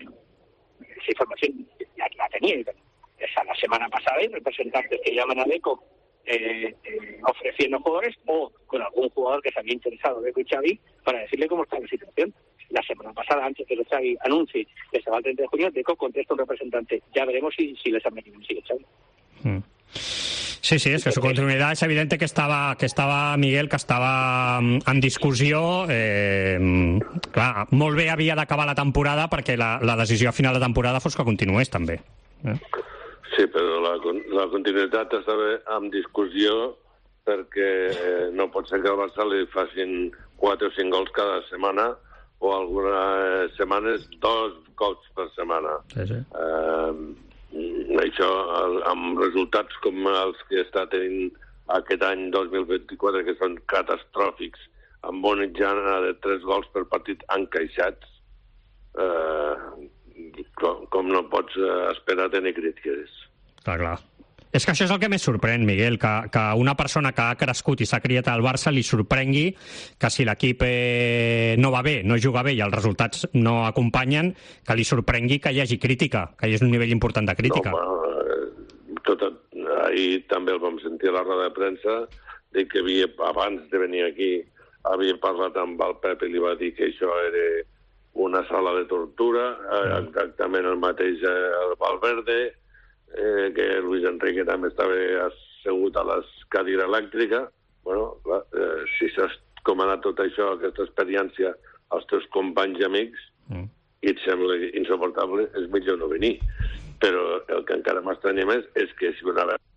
Speaker 5: Esa información ya la tenía. Esa la semana pasada hay representantes que llaman a Deco eh, eh, ofreciendo jugadores o con algún jugador que se había interesado, Deco y Xavi, para decirle cómo está la situación. la semana pasada, antes de que Xavi anuncie que se va el treinta de junio, Deco contesta un representante. Ya veremos si, si les han venido sigue Xavi.
Speaker 4: Mm. Sí, sí, és que su continuïtat és evident que estava, que estava Miguel, que estava en discussió. Eh, clar, molt bé havia d'acabar la temporada perquè la, la decisió a final de temporada fos que continués, també. Eh?
Speaker 22: Sí, però la, la continuïtat estava en discussió perquè no pot ser que al Barça li facin quatre o cinc gols cada setmana o algunes setmanes dos cops per setmana. Sí, sí. Eh, això, amb resultats com els que està tenint aquest any dos mil vint-i-quatre, que són catastròfics, amb una mitjana de tres gols per partit encaixats, eh, com, com no pots esperar tenir crítiques.
Speaker 4: Clar, clar. És que això és el que més sorprèn, Miguel, que, que una persona que ha crescut i s'ha criat al Barça li sorprengui que si l'equip eh, no va bé, no juga bé i els resultats no acompanyen, que li sorprengui que hi hagi crítica, que hi hagi un nivell important de crítica.
Speaker 22: No, home, tot, ahir també el vam sentir a la roda de premsa, dir que havia, abans de venir aquí, havia parlat amb el Pep i li va dir que això era una sala de tortura, eh, exactament el mateix el Valverde, Eh, que Luis Enrique també estava assegut a les cadira elèctrica. Bueno, clar, eh, si saps com ha anat tot això, aquesta experiència, als teus companys i amics, mm. i et sembla insuportable, és millor no venir. Però el que encara m'estranya més és que si una vegada...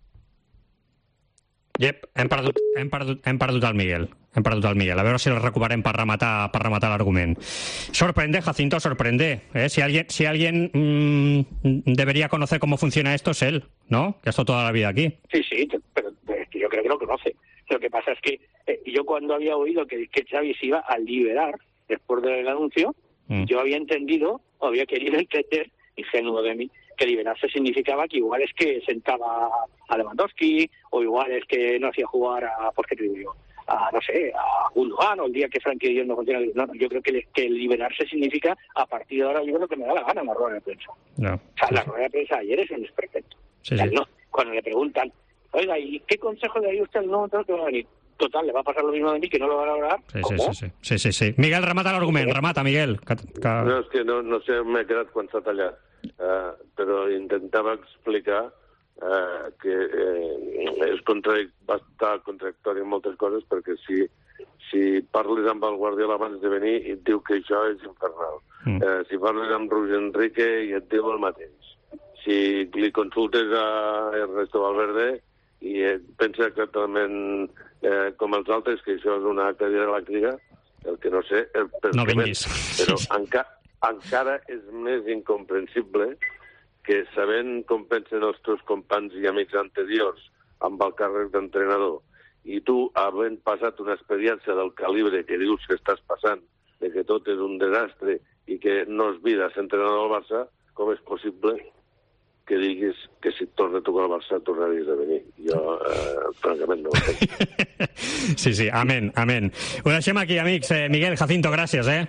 Speaker 4: Yep, hem perdut, hem perdut, hem perdut el Miguel. Hem perdut el Miguel. A veure si el recuperem per rematar, per rematar l'argument. Sorprende, Jacinto, sorprende. ¿eh? Si alguien, si alguien mmm, debería conocer cómo funciona esto es él, ¿no? Que ha estado toda la vida aquí.
Speaker 5: Sí, sí, pero yo creo que lo conoce. Lo que pasa es que eh, yo cuando había oído que, que Xavi se iba a liberar después del anuncio, mm. yo había entendido, o había querido entender, ingenuo de mí, que liberarse significaba que igual es que sentaba a Lewandowski, o igual es que no hacía jugar a, pues, ¿qué te digo yo? A, no sé, a Gundogan, o el día que Frankie de Dios no funciona. No, yo creo que, que liberarse significa, a partir de ahora, yo creo que me da la gana en la rueda de prensa. No. O sea, sí, la rueda de prensa de ayer es un desperfecto. Sí, o sea, sí. No, cuando le preguntan, oiga, ¿y qué consejo le daría usted al nuevo que va a venir? Total, le va a pasar lo mismo de mí, que no lo va a lograr.
Speaker 4: Sí, sí, sí, sí, sí, sí, sí. Miguel, remata l'argument, remata, Miguel. Que, que...
Speaker 22: No, és que no, no sé, m'he quedat quan s'ha tallat, uh, però intentava explicar uh, que eh, és contradic va estar contradictori en moltes coses, perquè si, si parles amb el Guardiola abans de venir i et diu que això és infernal. Mm. Uh, si parles amb Luis Enrique i et diu el mateix. Si li consultes a Ernesto Valverde i et pensa exactament eh, com els altres, que això és una cadira elèctrica, el que no sé... El,
Speaker 4: no vinguis.
Speaker 22: Però enca, encara és més incomprensible que sabent com pensen els teus companys i amics anteriors amb el càrrec d'entrenador i tu, havent passat una experiència del calibre que dius que estàs passant, de que tot és un desastre i que no és vida ser entrenador del Barça, com és possible que diguis que si et torna a tocar el Barça tornaries a venir. Jo, eh, francament, no ho sé.
Speaker 4: Sí, sí, amén, amén. Ho deixem aquí, amics. Eh, Miguel, Jacinto, gràcies, eh?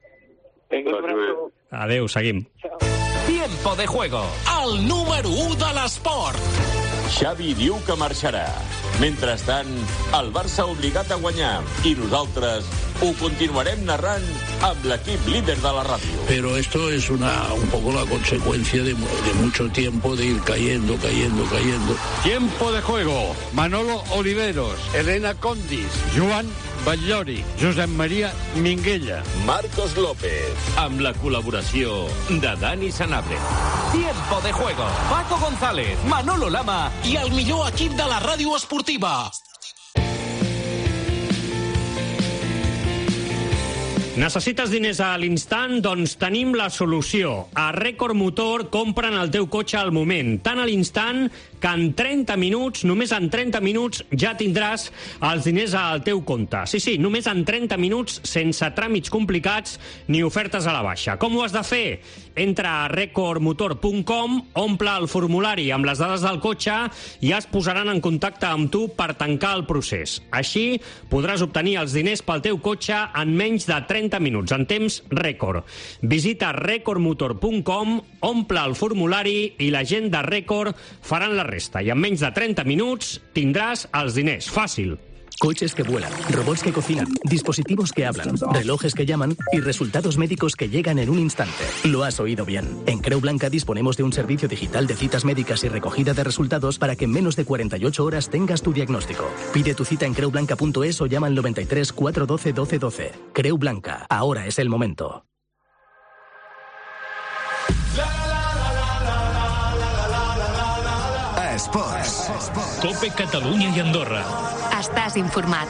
Speaker 4: Adéu, seguim.
Speaker 2: Tiempo de juego, el número u de l'esport. Xavi diu que marxarà. Mentrestant, el Barça obligat a guanyar i nosaltres ho continuarem narrant amb l'equip líder de la ràdio.
Speaker 6: Pero esto es una, un poco la consecuencia de, de mucho tiempo de ir cayendo, cayendo, cayendo.
Speaker 7: Tiempo de juego. Manolo Oliveros, Elena Condis, Joan Batllori, Josep Maria Minguella.
Speaker 2: Marcos López, amb la col·laboració de Dani Sanabria. Tiempo de juego. Paco González, Manolo Lama i el millor equip de la ràdio esportiva.
Speaker 4: Necessites diners a l'instant? Doncs tenim la solució. A Record Motor compren el teu cotxe al moment, tant a l'instant que en trenta minuts, només en trenta minuts, ja tindràs els diners al teu compte. Sí, sí, només en trenta minuts, sense tràmits complicats ni ofertes a la baixa. Com ho has de fer? Entra a record motor punt com, omple el formulari amb les dades del cotxe i es posaran en contacte amb tu per tancar el procés. Així podràs obtenir els diners pel teu cotxe en menys de trenta minuts, en temps rècord. Visita record motor punt com, omple el formulari i la gent de Record faran la resta. I en menys de trenta minuts tindràs els diners. Fàcil.
Speaker 1: Coches que vuelan, robots que cocinan, dispositivos que hablan, relojes que llaman y resultados médicos que llegan en un instante. Lo has oído bien. En Creu Blanca disponemos de un servicio digital de citas médicas y recogida de resultados para que en menos de cuarenta y ocho horas tengas tu diagnóstico. Pide tu cita en creu blanca punto es o llama al noventa y tres, cuatrocientos doce, doce doce. Creu Blanca. Ahora es el momento.
Speaker 3: Esports.
Speaker 21: Cope Catalunya i Andorra.
Speaker 3: Estàs informat.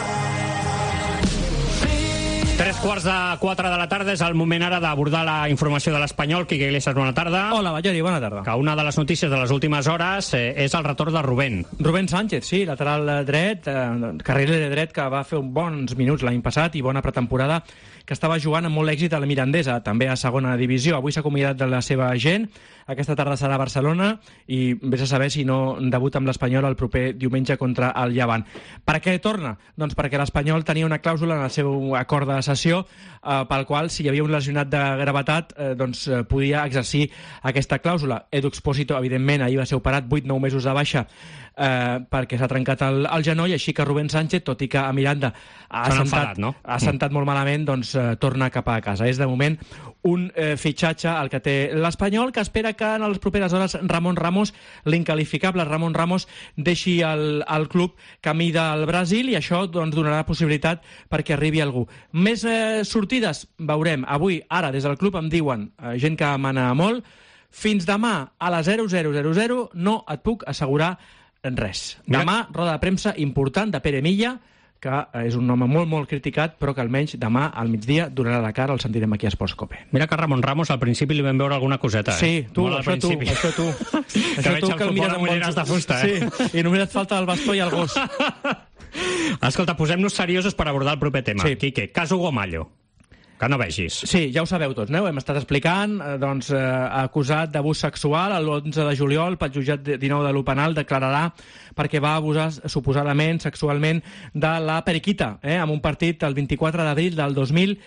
Speaker 4: Tres quarts de quatre de la tarda és el moment ara d'abordar la informació de l'Espanyol. Quique Iglesias, bona tarda.
Speaker 8: Hola, Ballori, bona tarda.
Speaker 4: Que una de les notícies de les últimes hores eh, és el retorn de Rubén.
Speaker 8: Rubén Sánchez, sí, lateral dret, eh, carriler de dret, que va fer bons minuts l'any passat i bona pretemporada, que estava jugant amb molt èxit a la Mirandesa, també a segona divisió. Avui s'ha acomiadat de la seva gent. Aquesta tarda serà a Barcelona i vés a saber si no debuta amb l'Espanyol el proper diumenge contra el Llevant. Per què torna? Doncs perquè l'Espanyol tenia una clàusula en el seu acord de cessió eh, pel qual, si hi havia un lesionat de gravetat, eh, doncs eh, podia exercir aquesta clàusula. Edu Expósito, evidentment, ahir va ser operat vuit nou mesos de baixa eh, perquè s'ha trencat el, el genoll, així que Rubén Sánchez, tot i que a Miranda ha sentat,
Speaker 4: enfadat, no?
Speaker 8: ha sentat molt malament, doncs eh, torna cap a casa. És de moment un eh, fitxatge el que té l'Espanyol, que espera que en les properes hores Ramon Ramos, l'inqualificable Ramon Ramos, deixi el, el club camí del Brasil, i això doncs, donarà possibilitat perquè arribi algú. Més eh, sortides, veurem. Avui, ara, des del club em diuen, eh, gent que mana molt, fins demà a les zero zero zero zero no et puc assegurar res. Demà, roda de premsa important de Pere Milla, que és un home molt, molt criticat, però que almenys demà al migdia donarà la cara, el sentirem aquí a Esports Cope.
Speaker 4: Mira que Ramon Ramos al principi li vam veure alguna coseta, eh?
Speaker 8: Sí, tu,
Speaker 4: Molt
Speaker 8: això tu, això tu.
Speaker 4: Que
Speaker 8: això
Speaker 4: veig
Speaker 8: tu
Speaker 4: el
Speaker 8: que el
Speaker 4: futbol
Speaker 8: mires
Speaker 4: amb
Speaker 8: amb
Speaker 4: ulleres
Speaker 8: bons-
Speaker 4: de fusta, eh?
Speaker 8: Sí, i només et falta el bastó i el gos.
Speaker 4: Escolta, posem-nos seriosos per abordar el proper tema.
Speaker 8: Sí.
Speaker 4: Quique, cas Hugo Mallo. Que no vegis.
Speaker 8: Sí, ja ho sabeu tots, no? Ho hem estat explicant, eh, doncs, eh, acusat d'abús sexual, l'onze de juliol, pel jutjat dinou de l'U Penal, declararà perquè va abusar suposadament sexualment de la periquita, eh, en un partit el vint-i-quatre d'abril del dos mil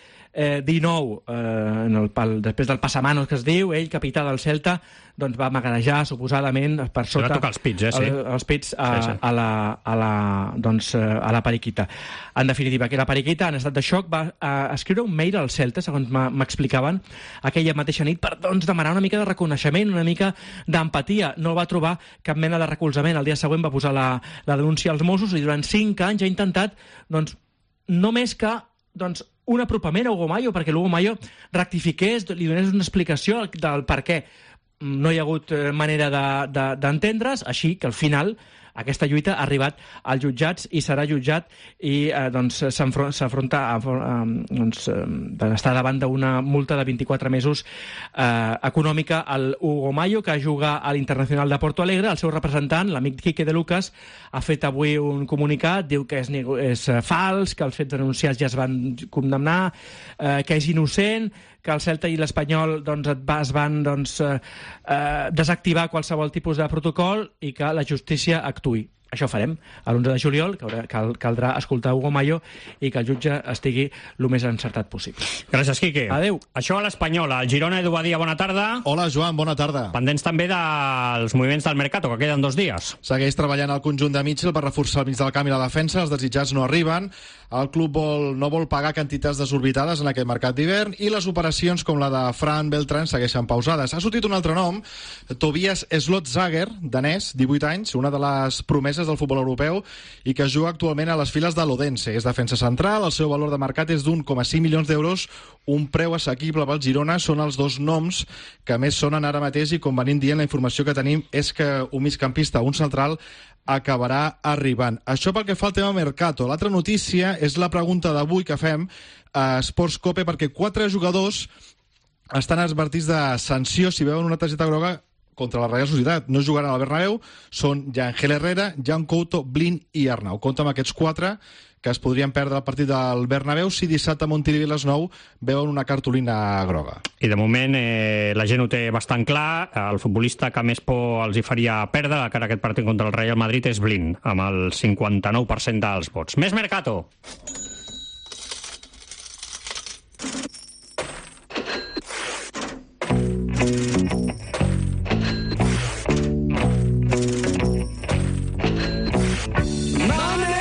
Speaker 8: dinou, eh, en el, pel, després del passamanos que es diu, ell, capità del Celta, doncs va magarejar suposadament per sota...
Speaker 4: Va tocar els pits, eh, sí.
Speaker 8: El, els pits a,
Speaker 4: Sí, sí.
Speaker 8: a, la, a, la, doncs, eh, a la periquita. En definitiva, que la periquita, en estat de xoc, va eh, escriure un mail al Celta, segons m'ha- m'explicaven, aquella mateixa nit, per doncs, demanar una mica de reconeixement, una mica d'empatia. No va trobar cap mena de recolzament. El dia següent va posar la, la denúncia als Mossos i durant cinc anys ha intentat, doncs, no més que doncs, un apropament a Hugo Mallo, perquè l'Hugo Mallo rectifiqués, li donés una explicació del per què no hi ha hagut eh, manera de- de- d'entendre's, així que al final aquesta lluita ha arribat als jutjats i serà jutjat i eh, doncs, s'enfro- s'afronta a, a, doncs, eh, d'estar davant d'una multa de vint-i-quatre mesos eh, econòmica al Hugo Mallo, que juga a l'Internacional de Porto Alegre. El seu representant, l'amic Quique de Lucas, ha fet avui un comunicat, diu que és, nego- és eh, fals, que els fets denunciats ja es van condemnar, eh, que és innocent, que el Celta i l'Espanyol doncs, et va- es van doncs, eh, eh, desactivar qualsevol tipus de protocol i que la justícia actuï. Això ho farem a l'onze de juliol, que haurà, cal, caldrà escoltar Hugo Mallo i que el jutge estigui el més encertat possible.
Speaker 4: Gràcies, Quique.
Speaker 8: Adéu.
Speaker 4: Això a l'Espanyol. El Girona, Edu Badia, bona tarda.
Speaker 23: Hola, Joan, bona tarda.
Speaker 4: Pendents també dels moviments del Mercato, que queden dos dies.
Speaker 23: Segueix treballant el conjunt de Mitchell per reforçar el mig del camp i la defensa. Els desitjats no arriben. El club vol, no vol pagar quantitats desorbitades en aquest mercat d'hivern i les operacions com la de Fran Beltran segueixen pausades. Ha sortit un altre nom, Tobias Slotzager, danès, divuit anys, una de les promeses del futbol europeu i que juga actualment a les files de l'Odense. És defensa central, el seu valor de mercat és d'un coma cinc milions d'euros, un preu assequible pel Girona. Són els dos noms que més sonen ara mateix i, com venim dient, la informació que tenim és que un migcampista, un central, acabarà arribant. Això pel que fa al tema Mercato. L'altra notícia és la pregunta d'avui que fem a Sports Cope, perquè quatre jugadors estan advertits de sanció si veuen una targeta groga contra la Real Societat. No jugaran al Bernabéu, són Yangel Herrera, Jan Couto, Blin i Arnau. Compte amb aquests quatre que es podrien perdre el partit del Bernabéu si dissabte a Montilivi a les nou veuen una cartolina groga.
Speaker 4: I de moment eh, la gent ho té bastant clar. El futbolista que més por els hi faria perdre de cara a aquest partit contra el Real Madrid és Blin, amb el cinquanta-nou per cent dels vots. Més Mercato. Què s'està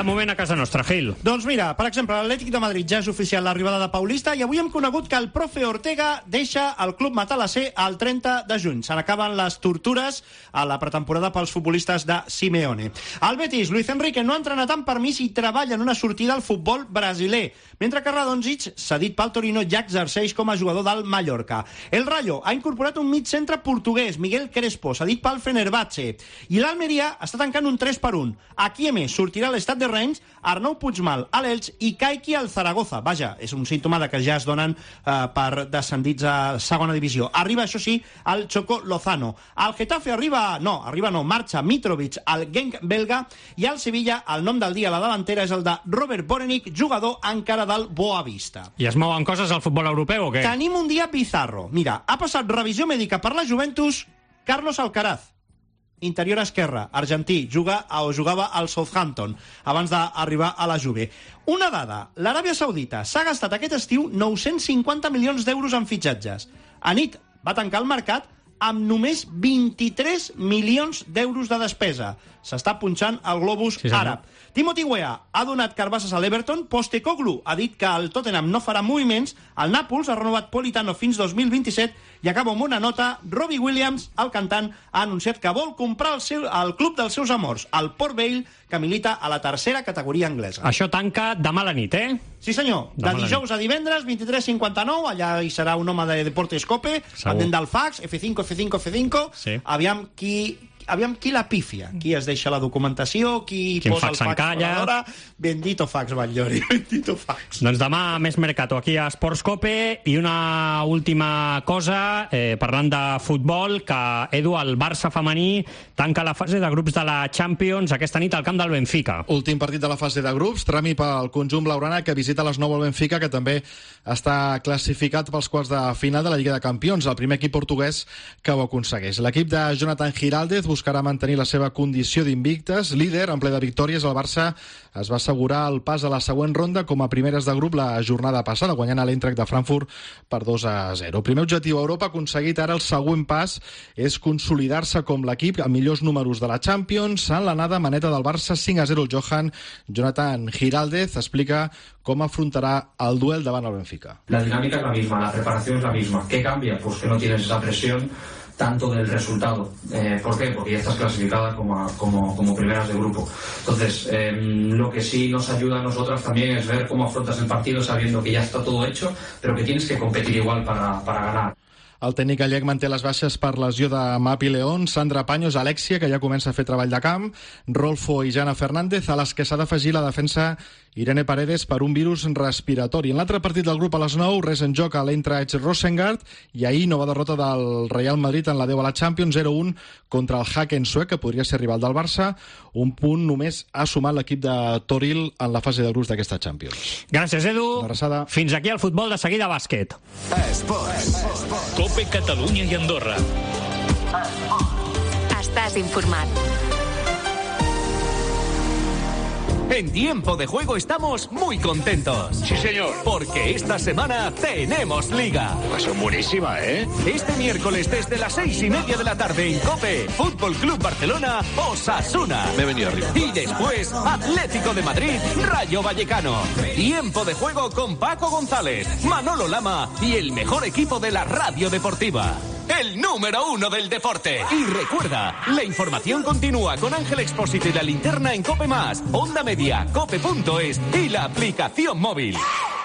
Speaker 4: moment a casa nostra, Gil?
Speaker 17: Doncs mira, per exemple, l'Atlètic de Madrid ja és oficial l'arribada de Paulista i avui hem conegut que el profe Ortega deixa el club matalasser el trenta de juny. Se n'acaben les tortures a la pretemporada pels futbolistes de Simeone. El Betis, Luis Enrique, no ha entrenat amb permís i treballa en una sortida al futbol brasiler, mentre que Radonjic, cedit pel Torino, ja exerceix com a jugador del Mallorca. El Rayo ha incorporat un mig centre portuguès, Miguel Crespo, cedit pel Fenerbahce. I l'Almeria està tancant un tres per un. Aquí, a més, sortirà l'estat de Reims, Arnau Puigmal a l'Elx i Kaiki al Zaragoza. Vaja, és un símptoma de que ja es donen eh, per descendits a segona divisió. Arriba, això sí, el Choco Lozano. El Getafe arriba, no, arriba no, marxa Mitrovic al Genk belga i al Sevilla, el nom del dia a la davantera és el de Robert Borenik, jugador encara del Boavista.
Speaker 4: I es mouen coses al futbol europeu o què?
Speaker 17: Tenim un dia bizarro. Mira, ha passat revisió mèdica per la Juventus Carlos Alcaraz, interior esquerre, argentí, juga o jugava al Southampton abans d'arribar a la Juve. Una dada, l'Aràbia Saudita s'ha gastat aquest estiu nou-cents cinquanta milions d'euros en fitxatges. Anit va tancar el mercat amb només vint-i-tres milions d'euros de despesa. S'està punxant el globus sí, àrab. Timothy Weah ha donat carbasses a l'Everton, Postecoglou ha dit que el Tottenham no farà moviments, el Nàpols ha renovat Politano fins dos mil vint-i-set i acaba amb una nota, Robbie Williams, el cantant, ha anunciat que vol comprar el, seu, el club dels seus amors, el Port Vale, que milita a la tercera categoria anglesa.
Speaker 4: Això tanca demà a la nit, eh?
Speaker 17: Sí, senyor. De dijous a divendres, vint-i-tres cinquanta-nou, allà hi serà un home de Deportes Cope, pendent del fax, F cinco, F cinco, F cinco. Sí. Aviam qui... Aviam qui la pífia, qui es deixa la documentació, qui, qui posa el fax per l'hora. Bendito fax, Batllori, bendito fax.
Speaker 4: Doncs demà més Mercato aquí a Sports Cope. I una última cosa, eh, parlant de futbol, que Edu, el Barça femení tanca la fase de grups de la Champions aquesta nit al camp del Benfica.
Speaker 23: Últim partit de la fase de grups, tràmit pel conjunt blaugrana que visita les nou al Benfica, que també està classificat pels quarts de final de la Lliga de Campions, el primer equip portuguès que ho aconsegueix. L'equip de Jonathan Giraldez buscarà mantenir la seva condició d'invictes. Líder, en ple de victòries, el Barça es va assegurar el pas a la següent ronda com a primeres de grup la jornada passada, guanyant a l'Eintracht de Frankfurt per dos a zero. Primer objectiu a Europa aconseguit, ara el següent pas és consolidar-se com l'equip amb millors números de la Champions. En l'anada, maneta del Barça, cinc a zero el Johan. Jonathan Giraldez explica com afrontarà el duel davant el Benfica.
Speaker 9: La dinámica es la misma, la preparación es la misma. ¿Qué cambia? Pues que no tienes esa presión tanto del resultado. Eh, ¿Por qué? Porque ya estás clasificada como, como, como primeras de grupo. Entonces, eh, lo que sí nos ayuda a nosotras también es ver cómo afrontas el partido sabiendo que ya está todo hecho, pero que tienes que competir igual para, para ganar.
Speaker 23: El tècnic gallec manté les baixes per lesió de Mapi León, Sandra Paños, Alexia, que ja comença a fer treball de camp, Rolfo i Jana Fernández, a les que s'ha d'afegir la defensa Irene Paredes per un virus respiratori. En l'altre partit del grup a les nou, res en joc a l'Eintracht Rosengard, i ahir nova derrota del Real Madrid en la deu a la Champions, zero a un contra el Haken suec, que podria ser rival del Barça. Un punt només ha sumat l'equip de Toril en la fase de grups d'aquesta Champions.
Speaker 4: Gràcies, Edu. Fins aquí el futbol, de seguida bàsquet.
Speaker 21: Esports. Cope Catalunya i Andorra.
Speaker 3: Estàs informat.
Speaker 10: En Tiempo de Juego estamos muy contentos.
Speaker 11: Sí, señor.
Speaker 10: Porque esta semana tenemos Liga.
Speaker 11: Pues buenísima, ¿eh?
Speaker 10: Este miércoles desde las seis y media de la tarde en COPE, Fútbol Club Barcelona, Osasuna.
Speaker 11: Me he venido arriba.
Speaker 10: Y después, Atlético de Madrid, Rayo Vallecano. Tiempo de Juego con Paco González, Manolo Lama y el mejor equipo de la radio deportiva. El número uno del deporte. Y recuerda, la información continúa con Ángel Expósito y la linterna en COPE Más, Onda Media, cope punto es y la aplicación móvil.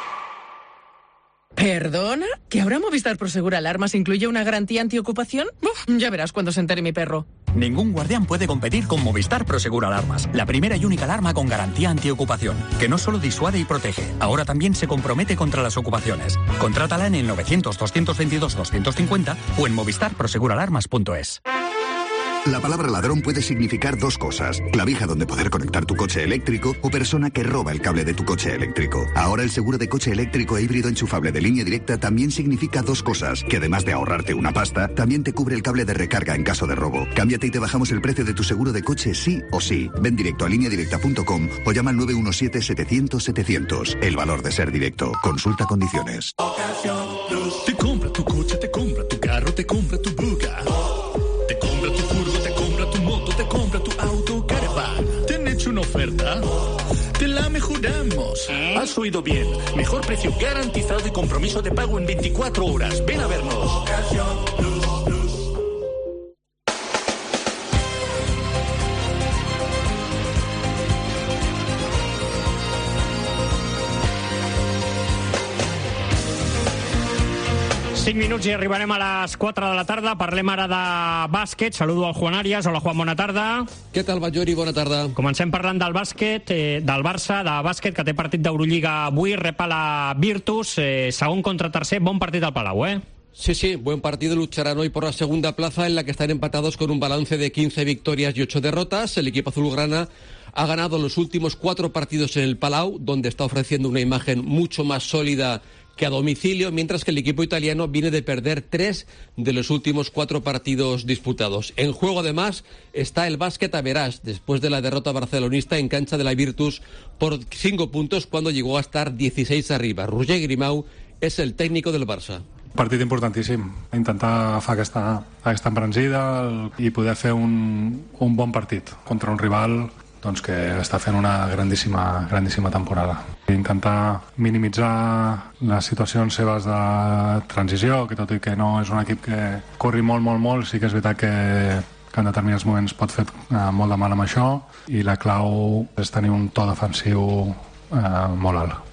Speaker 24: ¿Perdona? ¿Que ahora Movistar Prosegur Alarmas incluye una garantía antiocupación? Uf, ya verás cuando se entere mi perro.
Speaker 25: Ningún guardián puede competir con Movistar Prosegur Alarmas, la primera y única alarma con garantía antiocupación, que no solo disuade y protege, ahora también se compromete contra las ocupaciones. Contrátala en el novecientos, doscientos veintidós, doscientos cincuenta o en movistar prosegur alarmas punto es.
Speaker 26: La palabra ladrón puede significar dos cosas: clavija donde poder conectar tu coche eléctrico o persona que roba el cable de tu coche eléctrico. Ahora el seguro de coche eléctrico e híbrido enchufable de Línea Directa también significa dos cosas, que además de ahorrarte una pasta, también te cubre el cable de recarga en caso de robo. Cámbiate y te bajamos el precio de tu seguro de coche sí o sí. Ven directo a línea directa punto com o llama al nueve uno siete, setecientos, setecientos. El valor de ser directo. Consulta condiciones.
Speaker 21: Te compra tu coche, te compra tu carro, te compra tu buga. Te compra tu furgo, te compra tu moto, te compra tu auto, caravan. ¿Te han hecho una oferta?
Speaker 1: te la mejoramos. Has oído bien. Mejor precio garantizado y compromiso de pago en veinticuatro horas. Ven a vernos.
Speaker 4: cinc minuts i arribarem a les quatre de la tarda. Parlem ara de bàsquet. Saludo al Juan Arias. Hola, Juan, bona tarda.
Speaker 11: Què tal, Batllori? Bona tarda.
Speaker 4: Comencem parlant del bàsquet, eh, del Barça, de bàsquet, que té partit d'Eurolliga avui. Rep a la Virtus, eh, segon contra tercer. Bon partit al Palau, eh?
Speaker 11: Sí, sí, buen partido. Lucharán hoy por la segunda plaza, en la que están empatados con un balance de quince victorias y ocho derrotas. El equipo azulgrana ha ganado los últimos cuatro partidos en el Palau, donde está ofreciendo una imagen mucho más sólida que a domicilio, mientras que el equipo italiano viene de perder tres de los últimos cuatro partidos disputados. En juego, además, está el básquet average, después de la derrota barcelonista en cancha de la Virtus por cinco puntos, cuando llegó a estar dieciséis arriba. Roger Grimau és el tècnico del Barça.
Speaker 12: Partit importantíssim. Intentar agafar aquesta, aquesta embranzida i poder fer un, un bon partit contra un rival doncs, que està fent una grandíssima, grandíssima temporada. Intentar minimitzar les situacions seves de transició, que tot i que no és un equip que corri molt, molt, molt, sí que és veritat que, que en determinats moments pot fer eh, molt de mal amb això, i la clau és tenir un to defensiu eh, molt alt.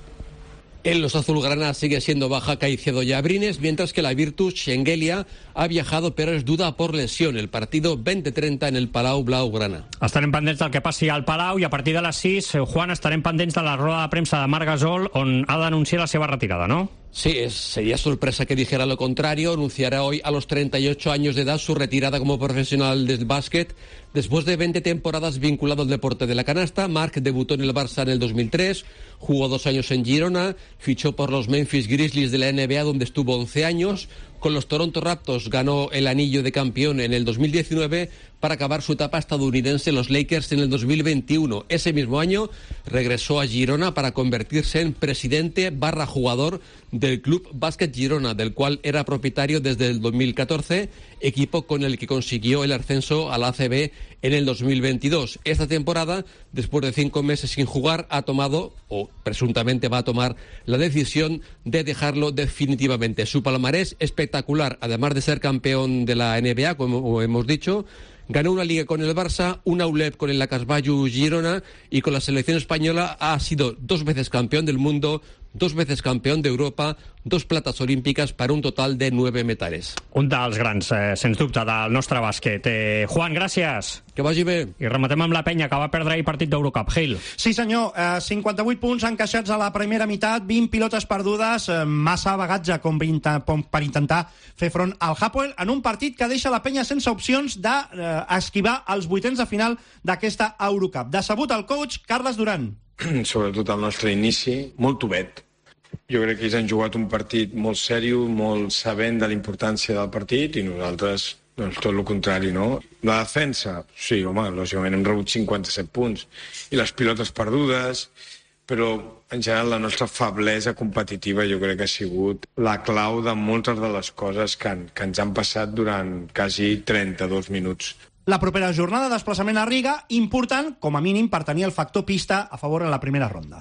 Speaker 11: En los azulgrana sigue siendo baja Caicedo y Abrines, mientras que la Virtus Schengelia ha viajado, pero es duda por lesión. El partido veinte treinta en el Palau Blaugrana.
Speaker 4: Estarem pendents del que passi al Palau, i a partir de les sis, Juan, estarem pendents de la roda de premsa de Marc Gasol, on ha d'anunciar la seva retirada, no?
Speaker 11: Sí, es, sería sorpresa que dijera lo contrario. Anunciará hoy a los treinta y ocho años de edad su retirada como profesional del básquet. Después de veinte temporadas vinculado al deporte de la canasta, Marc debutó en el Barça en el dos mil tres, jugó dos años en Girona, fichó por los Memphis Grizzlies de la N B A, donde estuvo once años. Con los Toronto Raptors ganó el anillo de campeón en el dos mil diecinueve para acabar su etapa estadounidense en los Lakers en el dos mil veintiuno. Ese mismo año regresó a Girona para convertirse en presidente barra jugador del Club Básquet Girona, del cual era propietario desde el dos mil catorce, equipo con el que consiguió el ascenso a la A C B en el dos mil veintidós. Esta temporada, después de cinco meses sin jugar, ha tomado, o presuntamente va a tomar, la decisión de dejarlo definitivamente. Su palmarés espectacular, además de ser campeón de la N B A, como hemos dicho. Ganó una liga con el Barça, una U L E P con el Lacasballu Girona, y con la selección española ha sido dos veces campeón del mundo, dos veces campeón de Europa, dos platas olímpicas, para un total de nueve metales.
Speaker 4: Un dels grans, eh, sens dubte, del nostre bàsquet. Eh, Juan, gràcies.
Speaker 11: Que vagi bé.
Speaker 4: I rematem amb la penya, que va perdre ahir partit d'Eurocup. Gil.
Speaker 17: Sí, senyor. Eh, cinquanta-vuit punts encaixats a la primera meitat, vint pilotes perdudes, eh, massa bagatge com per intentar fer front al Hapoel, en un partit que deixa la penya sense opcions d'esquivar eh, els vuitens de final d'aquesta Eurocup. Decebut el coach Carles Duran.
Speaker 13: Sobretot el nostre inici, molt tovet. Jo crec que ells han jugat un partit molt sèrio, molt sabent de la importància del partit, i nosaltres, doncs, tot el contrari, no? La defensa, sí, home, lògicament hem rebut cinquanta-set punts, i les pilotes perdudes, però en general la nostra feblesa competitiva jo crec que ha sigut la clau de moltes de les coses que, han, que ens han passat durant quasi trenta-dos minuts.
Speaker 17: La propera jornada de desplaçament a Riga, important, com a mínim, per tenir el factor pista a favor en la primera ronda.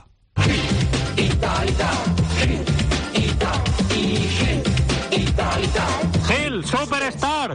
Speaker 4: Gil, superstar!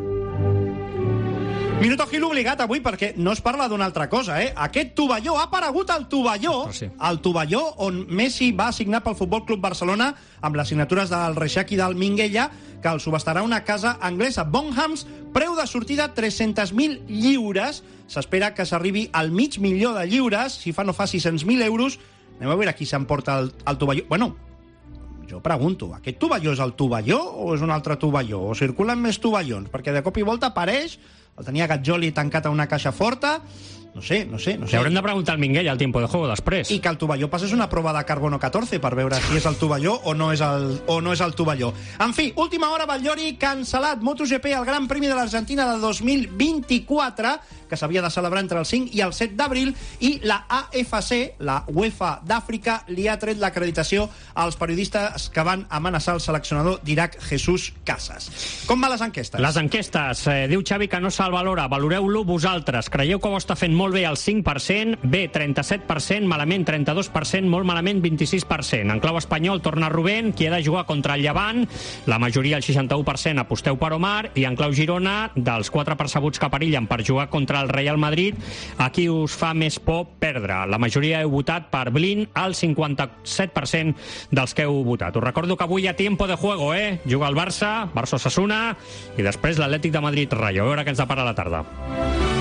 Speaker 17: Minuto Gil obligat avui, perquè no es parla d'una altra cosa, eh? Aquest tovalló, ha aparegut el tovalló, oh, sí. el tovalló on Messi va signar pel Futbol Club Barcelona amb les signatures del Reixac i del Minguella, que el subestarà una casa anglesa, Bonhams, preu de sortida tres-cents mil lliures. S'espera que s'arribi al mig milió de lliures, si fa no fa sis-cents mil euros. Anem a veure qui s'emporta el, el tovalló. Bueno, jo pregunto, aquest tovalló és el tovalló o és un altre tovalló? O circulen més tovallons? Perquè de cop i volta apareix, el tenia Gatjoli tancat a una caixa forta. No sé, no sé, no sé.
Speaker 4: Li haurem de preguntar al Minguella al tiempo de juego després.
Speaker 17: I que el tovalló passés una prova de carbono catorze per veure si és el tovalló o no és el, o no és el tovalló. En fi, última hora, Batllori, cancel·lat MotoGP al Gran Premi de l'Argentina de dos mil vint-i-quatre, que s'havia de celebrar entre el cinc i el set d'abril, i la A F C, la UEFA d'Àfrica, li ha tret l'acreditació als periodistes que van amenaçar el seleccionador d'Iraq, Jesús Casas. Com van les enquestes?
Speaker 4: Les enquestes. Eh, diu Xavi que no se'l valora. Valoreu-lo vosaltres. Creieu que ho està fent molt molt bé el cinc per cent, bé trenta-set per cent, malament trenta-dos per cent, molt malament vint-i-sis per cent. En clau espanyol torna Rubén, qui ha de jugar contra el Llevant, la majoria, el seixanta-u per cent, aposteu per Omar, i en clau Girona, dels quatre percebuts que perillen per jugar contra el Real Madrid, aquí us fa més por perdre. La majoria heu votat per Blin, el cinquanta-set per cent dels que heu votat. Us recordo que avui hi ha tiempo de juego, eh? Juga el Barça, Barça Osasuna, i després l'Atlètic de Madrid Rayo. A veure què ens depara la tarda.